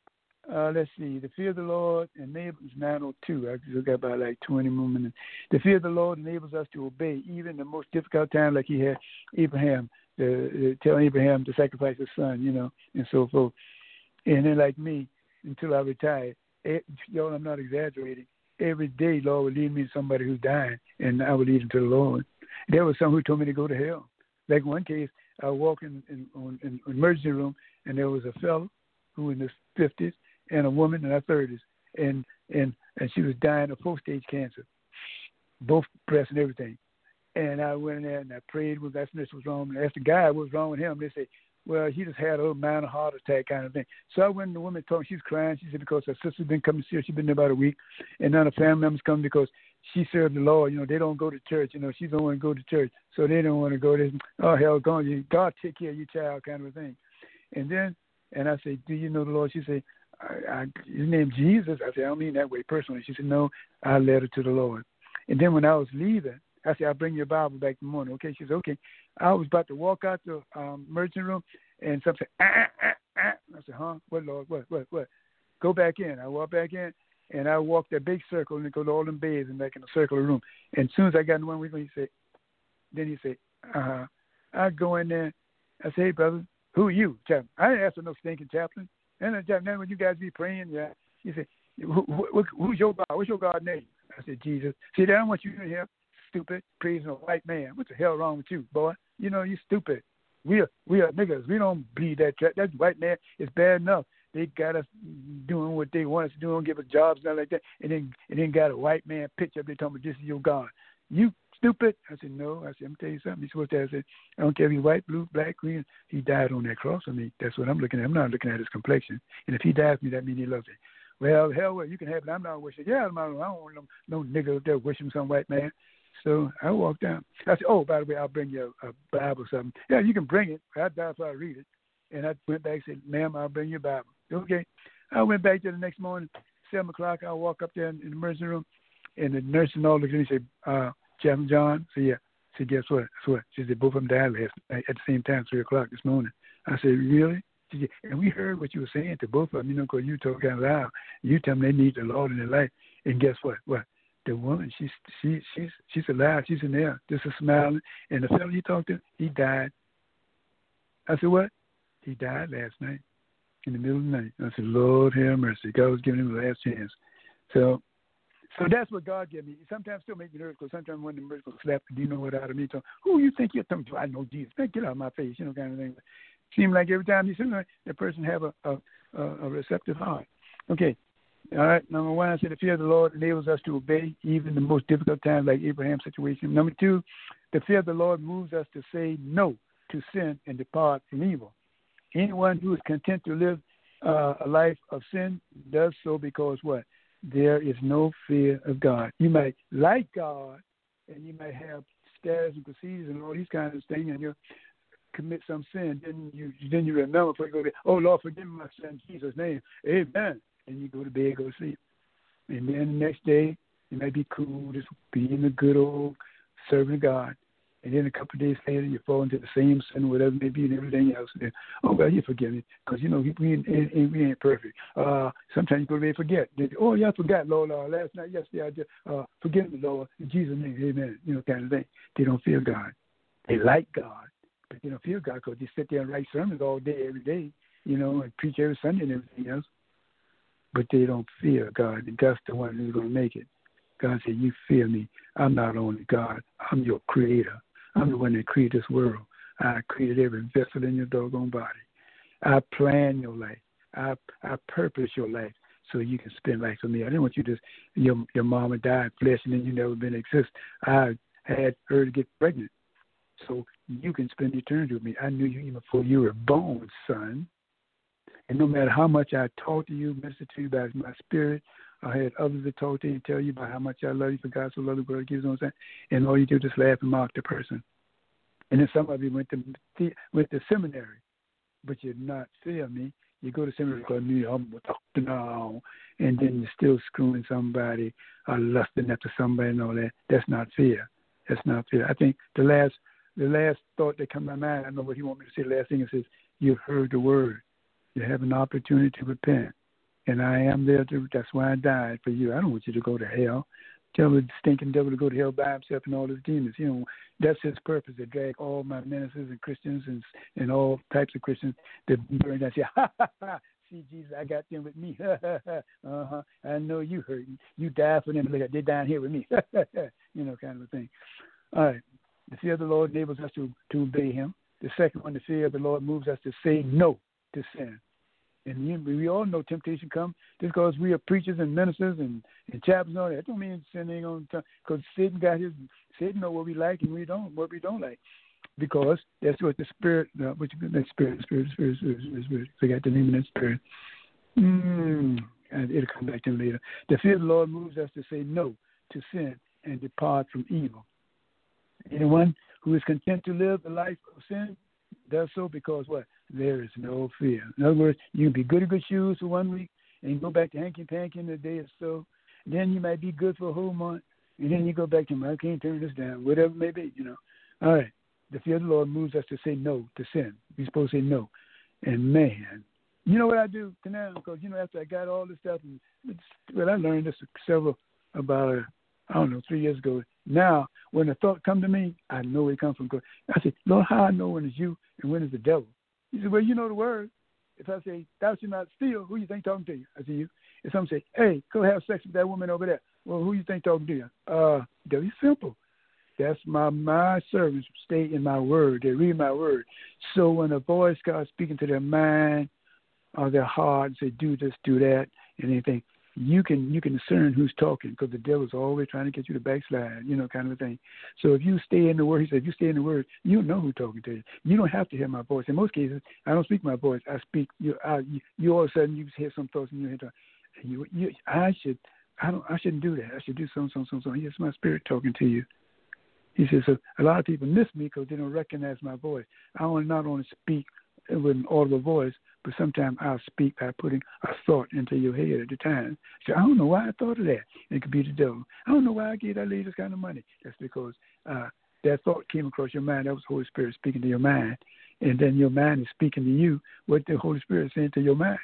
uh, let's see, the fear of the Lord enables nine oh two. I just got about like twenty more minutes. The fear of the Lord enables us to obey even the most difficult time, like he had Abraham, to, uh, tell Abraham to sacrifice his son, you know, and so forth. And then like me, until I retired, y'all, I'm not exaggerating. Every day, Lord would lead me to somebody who's dying, and I would lead them to the Lord. There was some who told me to go to hell. Like one case, I walked in in, in, in an emergency room, and there was a fellow who in his fifties and a woman in her thirties, and and and she was dying of four-stage cancer, both breasts and everything. And I went in there and I prayed with that what was wrong. And I asked the guy what was wrong with him. They say, well, he just had a minor heart attack kind of thing. So I went and the woman told me, she's crying. She said, because her sister's been coming to see her. She's been there about a week. And none of her family members come because she served the Lord. You know, they don't go to church. You know, she don't want to go to church. So they don't want to go there. Oh, hell, go on. God take care of your child kind of a thing. And then, and I said, do you know the Lord? She said, I, I, his name Jesus. I said, I don't mean that way personally. She said, no, I led her to the Lord. And then when I was leaving, I said, I'll bring your Bible back in the morning. Okay. She said, okay. I was about to walk out the um, emergency room, and something said, ah, ah, ah. I said, huh? What, Lord? What, what, what? Go back in. I walked back in, and I walked that big circle, and go to all them beds and back in the circle of the room. And as soon as I got in one week, he said, then he said, uh-huh. I go in there. I say, hey, brother, who are you, chaplain? I didn't ask for no stinking chaplain. And then when you guys be praying, yeah. He said, Who, who, who's your God? What's your God's name? I said, Jesus. See, I don't want you in here, stupid, praising a white man. What the hell wrong with you, boy? You know, you stupid. We are, we are niggas. We don't believe that. That white man is bad enough. They got us doing what they want us to do, don't give us jobs, nothing like that, and then and then got a white man picture up there talking about this is your God. You stupid. I said, no. I said, I'm going to tell you something. He's supposed to have said, I don't care if he's white, blue, black, green. He died on that cross. I mean, that's what I'm looking at. I'm not looking at his complexion. And if he dies for me, that means he loves me. Well, hell, well, you can have it. I'm not wishing. Yeah, I'm not, I don't want no, no nigga up there wishing some white man. So I walked down. I said, oh, by the way, I'll bring you a, a Bible or something. Yeah, you can bring it. I died so I read it. And I went back and said, ma'am, I'll bring you a Bible. Okay. I went back there the next morning, seven o'clock. I walk up there in, in the emergency room, and the nurse and all looked at me and said, uh, Chaplain John? I said, yeah. I said, guess what? Guess what? She said, both of them died last night at the same time, three o'clock this morning. I said, really? She said, and we heard what you were saying to both of them, you know, because you talk kind of loud. You tell them they need the Lord in their life. And guess what? What? The woman, she's she, she's she's alive. She's in there, just a smiling. And the fellow you talked to, he died. I said, what? He died last night. In the middle of the night. I said, Lord have mercy. God was giving him the last chance. So so that's what God gave me. Sometimes still make me nervous because sometimes when the miracles slap, do you know what out of me? So, who you think you're talking to? I know Jesus. Man, get out of my face, you know, kind of thing. Seems like every time you see that, that person have a, a, a receptive heart. Okay. All right. Number one, I said the fear of the Lord enables us to obey even the most difficult times like Abraham's situation. Number two, the fear of the Lord moves us to say no to sin and depart from evil. Anyone who is content to live uh, a life of sin does so because what? There is no fear of God. You might like God, and you might have status and procedures and all these kinds of things, and you commit some sin. Then you then you remember before you go to bed, oh, Lord, forgive me my sin in Jesus' name. Amen. And you go to bed, go to sleep. And then the next day, you might be cool, just being a good old servant of God. And then a couple of days later, you fall into the same sin, whatever it may be, and everything else. And, oh, well, you forgive me, because, you know, we ain't, ain't, we ain't perfect. Uh, sometimes you go to bed and forget. Oh, yeah, I forgot, Lord. Uh, last night, yesterday, I just, uh, forgive me, Lord. In Jesus' name, amen. You know, kind of thing. They don't fear God. They like God, but they don't fear God because they sit there and write sermons all day, every day, you know, and preach every Sunday and everything else. But they don't fear God, and God's the one who's going to make it. God said, you fear me. I'm not only God. I'm your creator. I'm the one that created this world. I created every vessel in your doggone body. I plan your life. I I purpose your life so you can spend life with me. I didn't want you to, your your mama died flesh and then you never been exist. I had her to get pregnant so you can spend eternity with me. I knew you even before you were born, son. And no matter how much I talk to you, minister to you by my spirit, I had others that talk to you and tell you about how much I love you, for God so loved the world, gives on saying, and all you do is just laugh and mock the person. And then some of you went to went to seminary, but you're not fear me. You go to seminary because I'm talking now, and then you're still screwing somebody or lusting after somebody and all that. That's not fear. That's not fear. I think the last the last thought that comes to my mind, I don't know what you want me to say. The last thing it says, you've heard the word. You have an opportunity to repent. And I am there to, that's why I died for you. I don't want you to go to hell. Tell the stinking devil to go to hell by himself and all his demons. You know, that's his purpose, to drag all my ministers and Christians and and all types of Christians that burn and say, ha, ha, ha, see, Jesus, I got them with me. uh-huh. I know you hurting. You died for them. Look, they're down here with me. You know, kind of a thing. All right. The fear of the Lord enables us to, to obey him. The second one, the fear of the Lord moves us to say no to sin. And we all know temptation comes just because we are preachers and ministers and, and chaplains and all that. That don't mean sin ain't going to, because Satan got his, Satan know what we like and we don't, what we don't like. Because that's what the spirit, uh, what you, that spirit, spirit, spirit, spirit, spirit, spirit, forgot the name of that spirit. Mm, and it'll come back to him later. The fear of the Lord moves us to say no to sin and depart from evil. Anyone who is content to live the life of sin does so because what? There is no fear. In other words, you can be good at good shoes for one week and go back to hanky-panky in a day or so. Then you might be good for a whole month, and then you go back to, I can't turn this down, whatever it may be, you know. All right. The fear of the Lord moves us to say no to sin. We're supposed to say no. And, man, you know what I do to now? Because, you know, after I got all this stuff, and well, I learned this several, about, uh, I don't know, three years ago. Now, when a thought come to me, I know it comes from God. I say, Lord, how I know when it's you and when it's the devil? He said, well, you know the word. If I say, thou shalt not steal, who you think talking to you? I say, you. If someone say, hey, go have sex with that woman over there, well, who you think talking to you? Uh, very simple. That's my my servants stay in my word. They read my word. So when a voice starts speaking to their mind or their heart and say, do this, do that, and anything, you can you can discern who's talking, because the devil's always trying to get you to backslide, you know, kind of a thing. So if you stay in the word, he said, if you stay in the word, you know who's talking to you. You don't have to hear my voice. In most cases, I don't speak my voice. I speak. You, I, you, you all of a sudden you hear some thoughts in your head. You, you, I should, I don't, I shouldn't do that. I should do something, something, something. something. Yes, my spirit talking to you. He says, so a lot of people miss me because they don't recognize my voice. I only not only speak with an audible voice, but sometimes I'll speak by putting a thought into your head at the time. So I don't know why I thought of that. It could be the devil. I don't know why I gave that lady this kind of money. That's because uh, that thought came across your mind. That was the Holy Spirit speaking to your mind. And then your mind is speaking to you what the Holy Spirit is saying to your mind.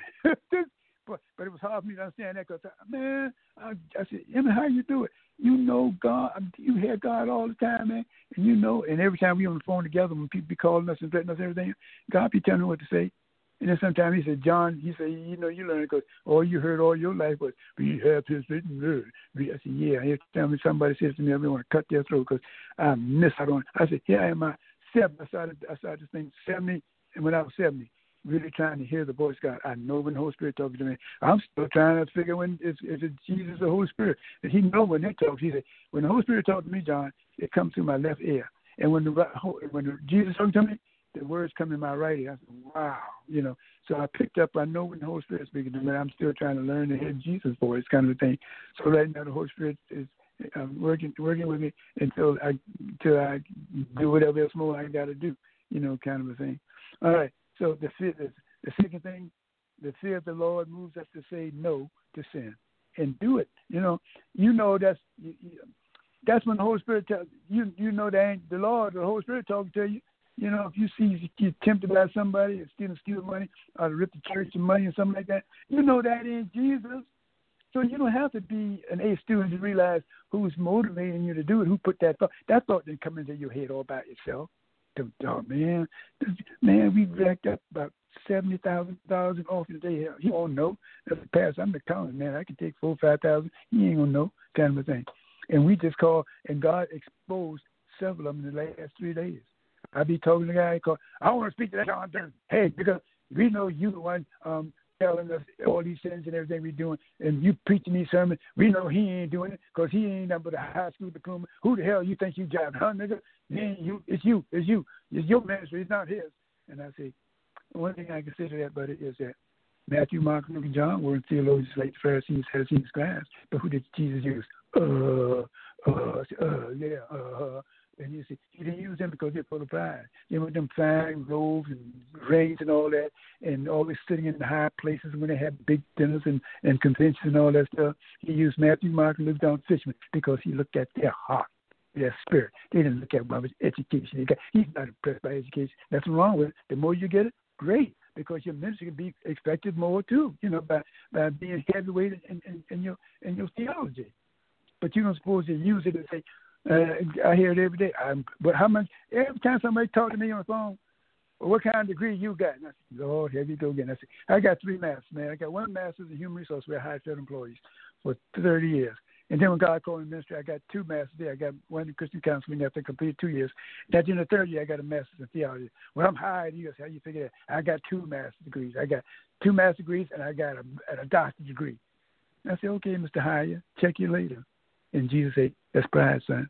but, but it was hard for me to understand that because, man, I, I said, Emma, how you do it? You know God. You hear God all the time, man. And you know, and every time we on the phone together, when people be calling us and letting us everything, God be telling me what to say. And then sometimes he said, John, he said, you know, you learn because all you heard all your life was, we have his written word. I said, yeah. Every time somebody says to me, I want to cut their throat because I miss out on. I said, here I am, I seven. I started, I started this thing seventy, and when I was seventy, really trying to hear the voice of God. I know when the Holy Spirit talking to me. I'm still trying to figure when is it Jesus or the Holy Spirit. And he know when they talk. He said, when the Holy Spirit talks to me, John, it comes through my left ear. And when the when the, Jesus talking to me, the words come in my right ear. I said, wow, you know. So I picked up, I know when the Holy Spirit is speaking to me, I'm still trying to learn to hear Jesus' voice kind of thing. So right now the Holy Spirit is um, working working with me until I, until I do whatever else more I got to do, you know, kind of a thing. All right, so the, the, the second thing, the fear of the Lord moves us to say no to sin and do it. You know, you know that's you, you, that's when the Holy Spirit tells you, you know that ain't the Lord, the Holy Spirit talking to you. You know, if you see you're tempted by somebody and stealing, stealing money or to rip the church of money or something like that, you know that ain't Jesus. So you don't have to be an A student to realize who's motivating you to do it, who put that thought. That thought didn't come into your head all by itself. Oh, man, man, we racked up about seventy thousand dollars in offering today. He won't know. As a pastor, I'm accountant, man. I can take four, five thousand. He ain't gonna know, kind of a thing. And we just call, and God exposed several of them in the last three days. I be talking to the guy called, I want to speak to that John Durden. Hey, because we know you the one um, telling us all these sins and everything we're doing, and you preaching these sermons. We know he ain't doing it because he ain't nothing but a high school diploma. Who the hell you think you jiving, huh, nigga? Man, you, it's you, it's you. It's your ministry, it's not his. And I say, one thing I can say to that, buddy, is that Matthew, Mark, Luke, and John were theologians like the Pharisees, Sadducees, scribes. But who did Jesus use? Uh, uh, uh, yeah, uh, and you see, he didn't use them because they're full of pride. They were them fine robes and rings and all that, and always sitting in the high places when they had big dinners and, and conventions and all that stuff. He used Matthew, Mark, and Luke, John, fishermen because he looked at their heart, their spirit. They didn't look at what education they got. He's not impressed by education. That's what's wrong with it. The more you get it, great, because your ministry can be expected more too, you know, by, by being heavyweight in, in, in your in your theology. But you don't suppose to use it and say, uh, I hear it every day. I'm, but how much, every time somebody talk to me on the phone, well, what kind of degree you got? And I said, Lord, here you go again. I said, I got three masters, man. I got one master's in human resources where I hired federal employees for thirty years. And then when God called me ministry, I got two masters there. I got one in Christian counseling after I completed two years. Then in the third year, I got a master's in theology. Well, I'm hired. You how you figure that? I got two master's degrees. I got two master's degrees, and I got a, a doctorate degree. And I said, okay, Mister Hire, check you later. And Jesus said, that's pride, son.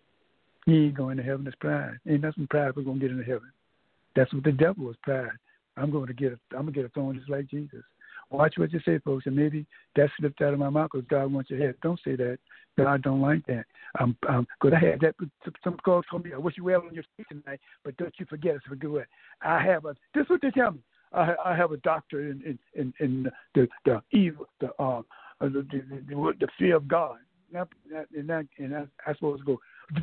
You ain't going to heaven, that's pride. Ain't nothing pride we're going to get into heaven. That's what the devil was, pride. I'm going to get a, I'm going to get a throne just like Jesus. Watch what you say, folks, and maybe that slipped out of my mouth because God wants your head. Don't say that. God don't like that. Um, um, because I had that. Some calls told me, I wish you well on your feet tonight, but don't you forget us for good. I have a. This is what they tell me. I, I have a doctor in in in, in the the evil the uh the the, the, the fear of God. Not, not, and I, and I, I supposed to go,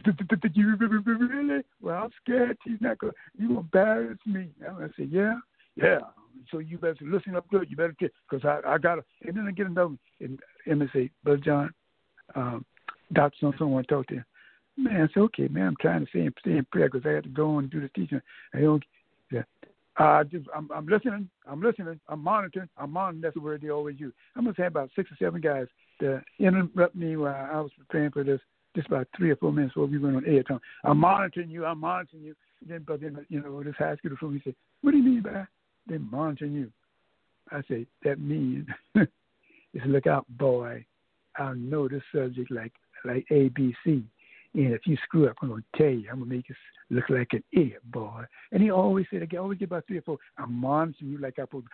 really? Well, I'm scared he's not going to, you embarrass me. I said, yeah, yeah. So you better listen up good. You better get, because I, I got to, and then I get another, and, and they say, Brother John, um, Doctor so-and-so want to talk to you. Man, I said, okay, man, I'm trying to stay in, stay in prayer because I had to go and do the teaching. I don't, yeah. Uh, just I'm, I'm listening. I'm listening. I'm monitoring. I'm monitoring. That's the word they always use. I must have about six or seven guys to interrupt me while I was preparing for this. Just about three or four minutes before we went on air. Time. I'm monitoring you. I'm monitoring you. Then, but then, you know, this high school from he said, "What do you mean by they're monitoring you?" I say, "That means is look out, boy. I know this subject like like A B C, and if you screw up, I'm gonna tell you. I'm gonna make you look like an idiot, boy." And he always said, "I always get about three or four. I'm monitoring you like I put.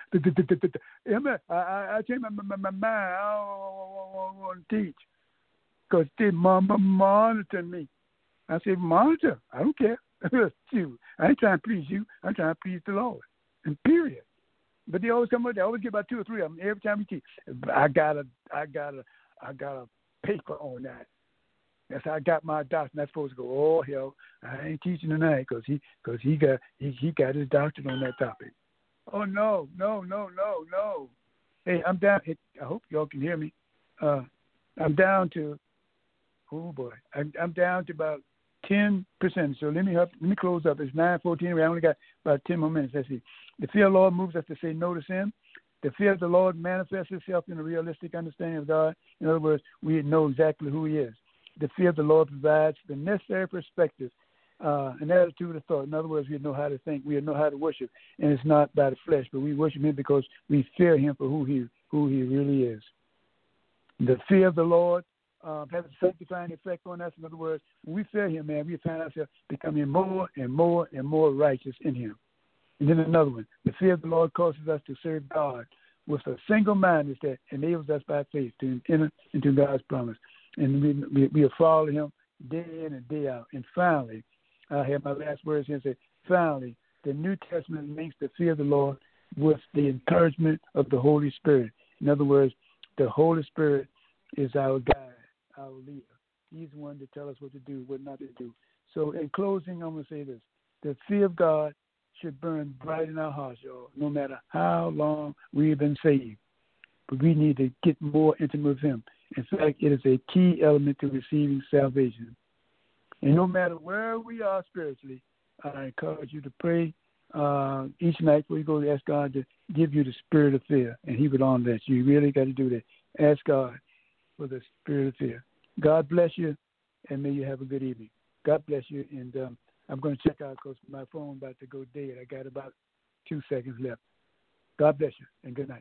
I I I change my my my mind. I don't want to teach." Because they mama monitoring me. I said, monitor. I don't care. Shoot, I ain't trying to please you. I'm trying to please the Lord. And period. But they always come up. They always get about two or three of them every time we teach. I got a, I got a, I got a paper on that. That's how I got my doctorate. That's supposed to go. Oh hell, I ain't teaching tonight because he, because he got, he, he got his doctorate on that topic. Oh no, no, no, no, no. Hey, I'm down. I hope y'all can hear me. Uh, I'm down to. Oh boy, I'm, I'm down to about ten percent. So let me help, let me close up. It's nine fourteen. We only got about ten more minutes. Let's see. The fear of the Lord moves us to say no to sin. The fear of the Lord manifests itself in a realistic understanding of God. In other words, we know exactly who He is. The fear of the Lord provides the necessary perspective, uh, an attitude of thought. In other words, we know how to think. We know how to worship, and it's not by the flesh, but we worship Him because we fear Him for who He who He really is. The fear of the Lord. Uh, has a sanctifying effect on us. In other words, when we fear Him, man, we find ourselves becoming more and more and more righteous in Him. And then another one, the fear of the Lord causes us to serve God with a single mindedness that enables us by faith to enter into God's promise. And we, we, we follow Him day in and day out. And finally, I have my last words here and say, finally, the New Testament links the fear of the Lord with the encouragement of the Holy Spirit. In other words, the Holy Spirit is our guide, our leader. He's the one to tell us what to do, what not to do. So in closing, I'm going to say this. The fear of God should burn bright in our hearts, y'all, no matter how long we've been saved. But we need to get more intimate with Him. In fact, it is a key element to receiving salvation. And no matter where we are spiritually, I encourage you to pray uh, each night before you go to ask God to give you the spirit of fear, and He would honor that. You really got to do that. Ask God for the spirit of fear. God bless you, and may you have a good evening. God bless you, and um, I'm going to check out because my phone about to go dead. I got about two seconds left. God bless you, and good night.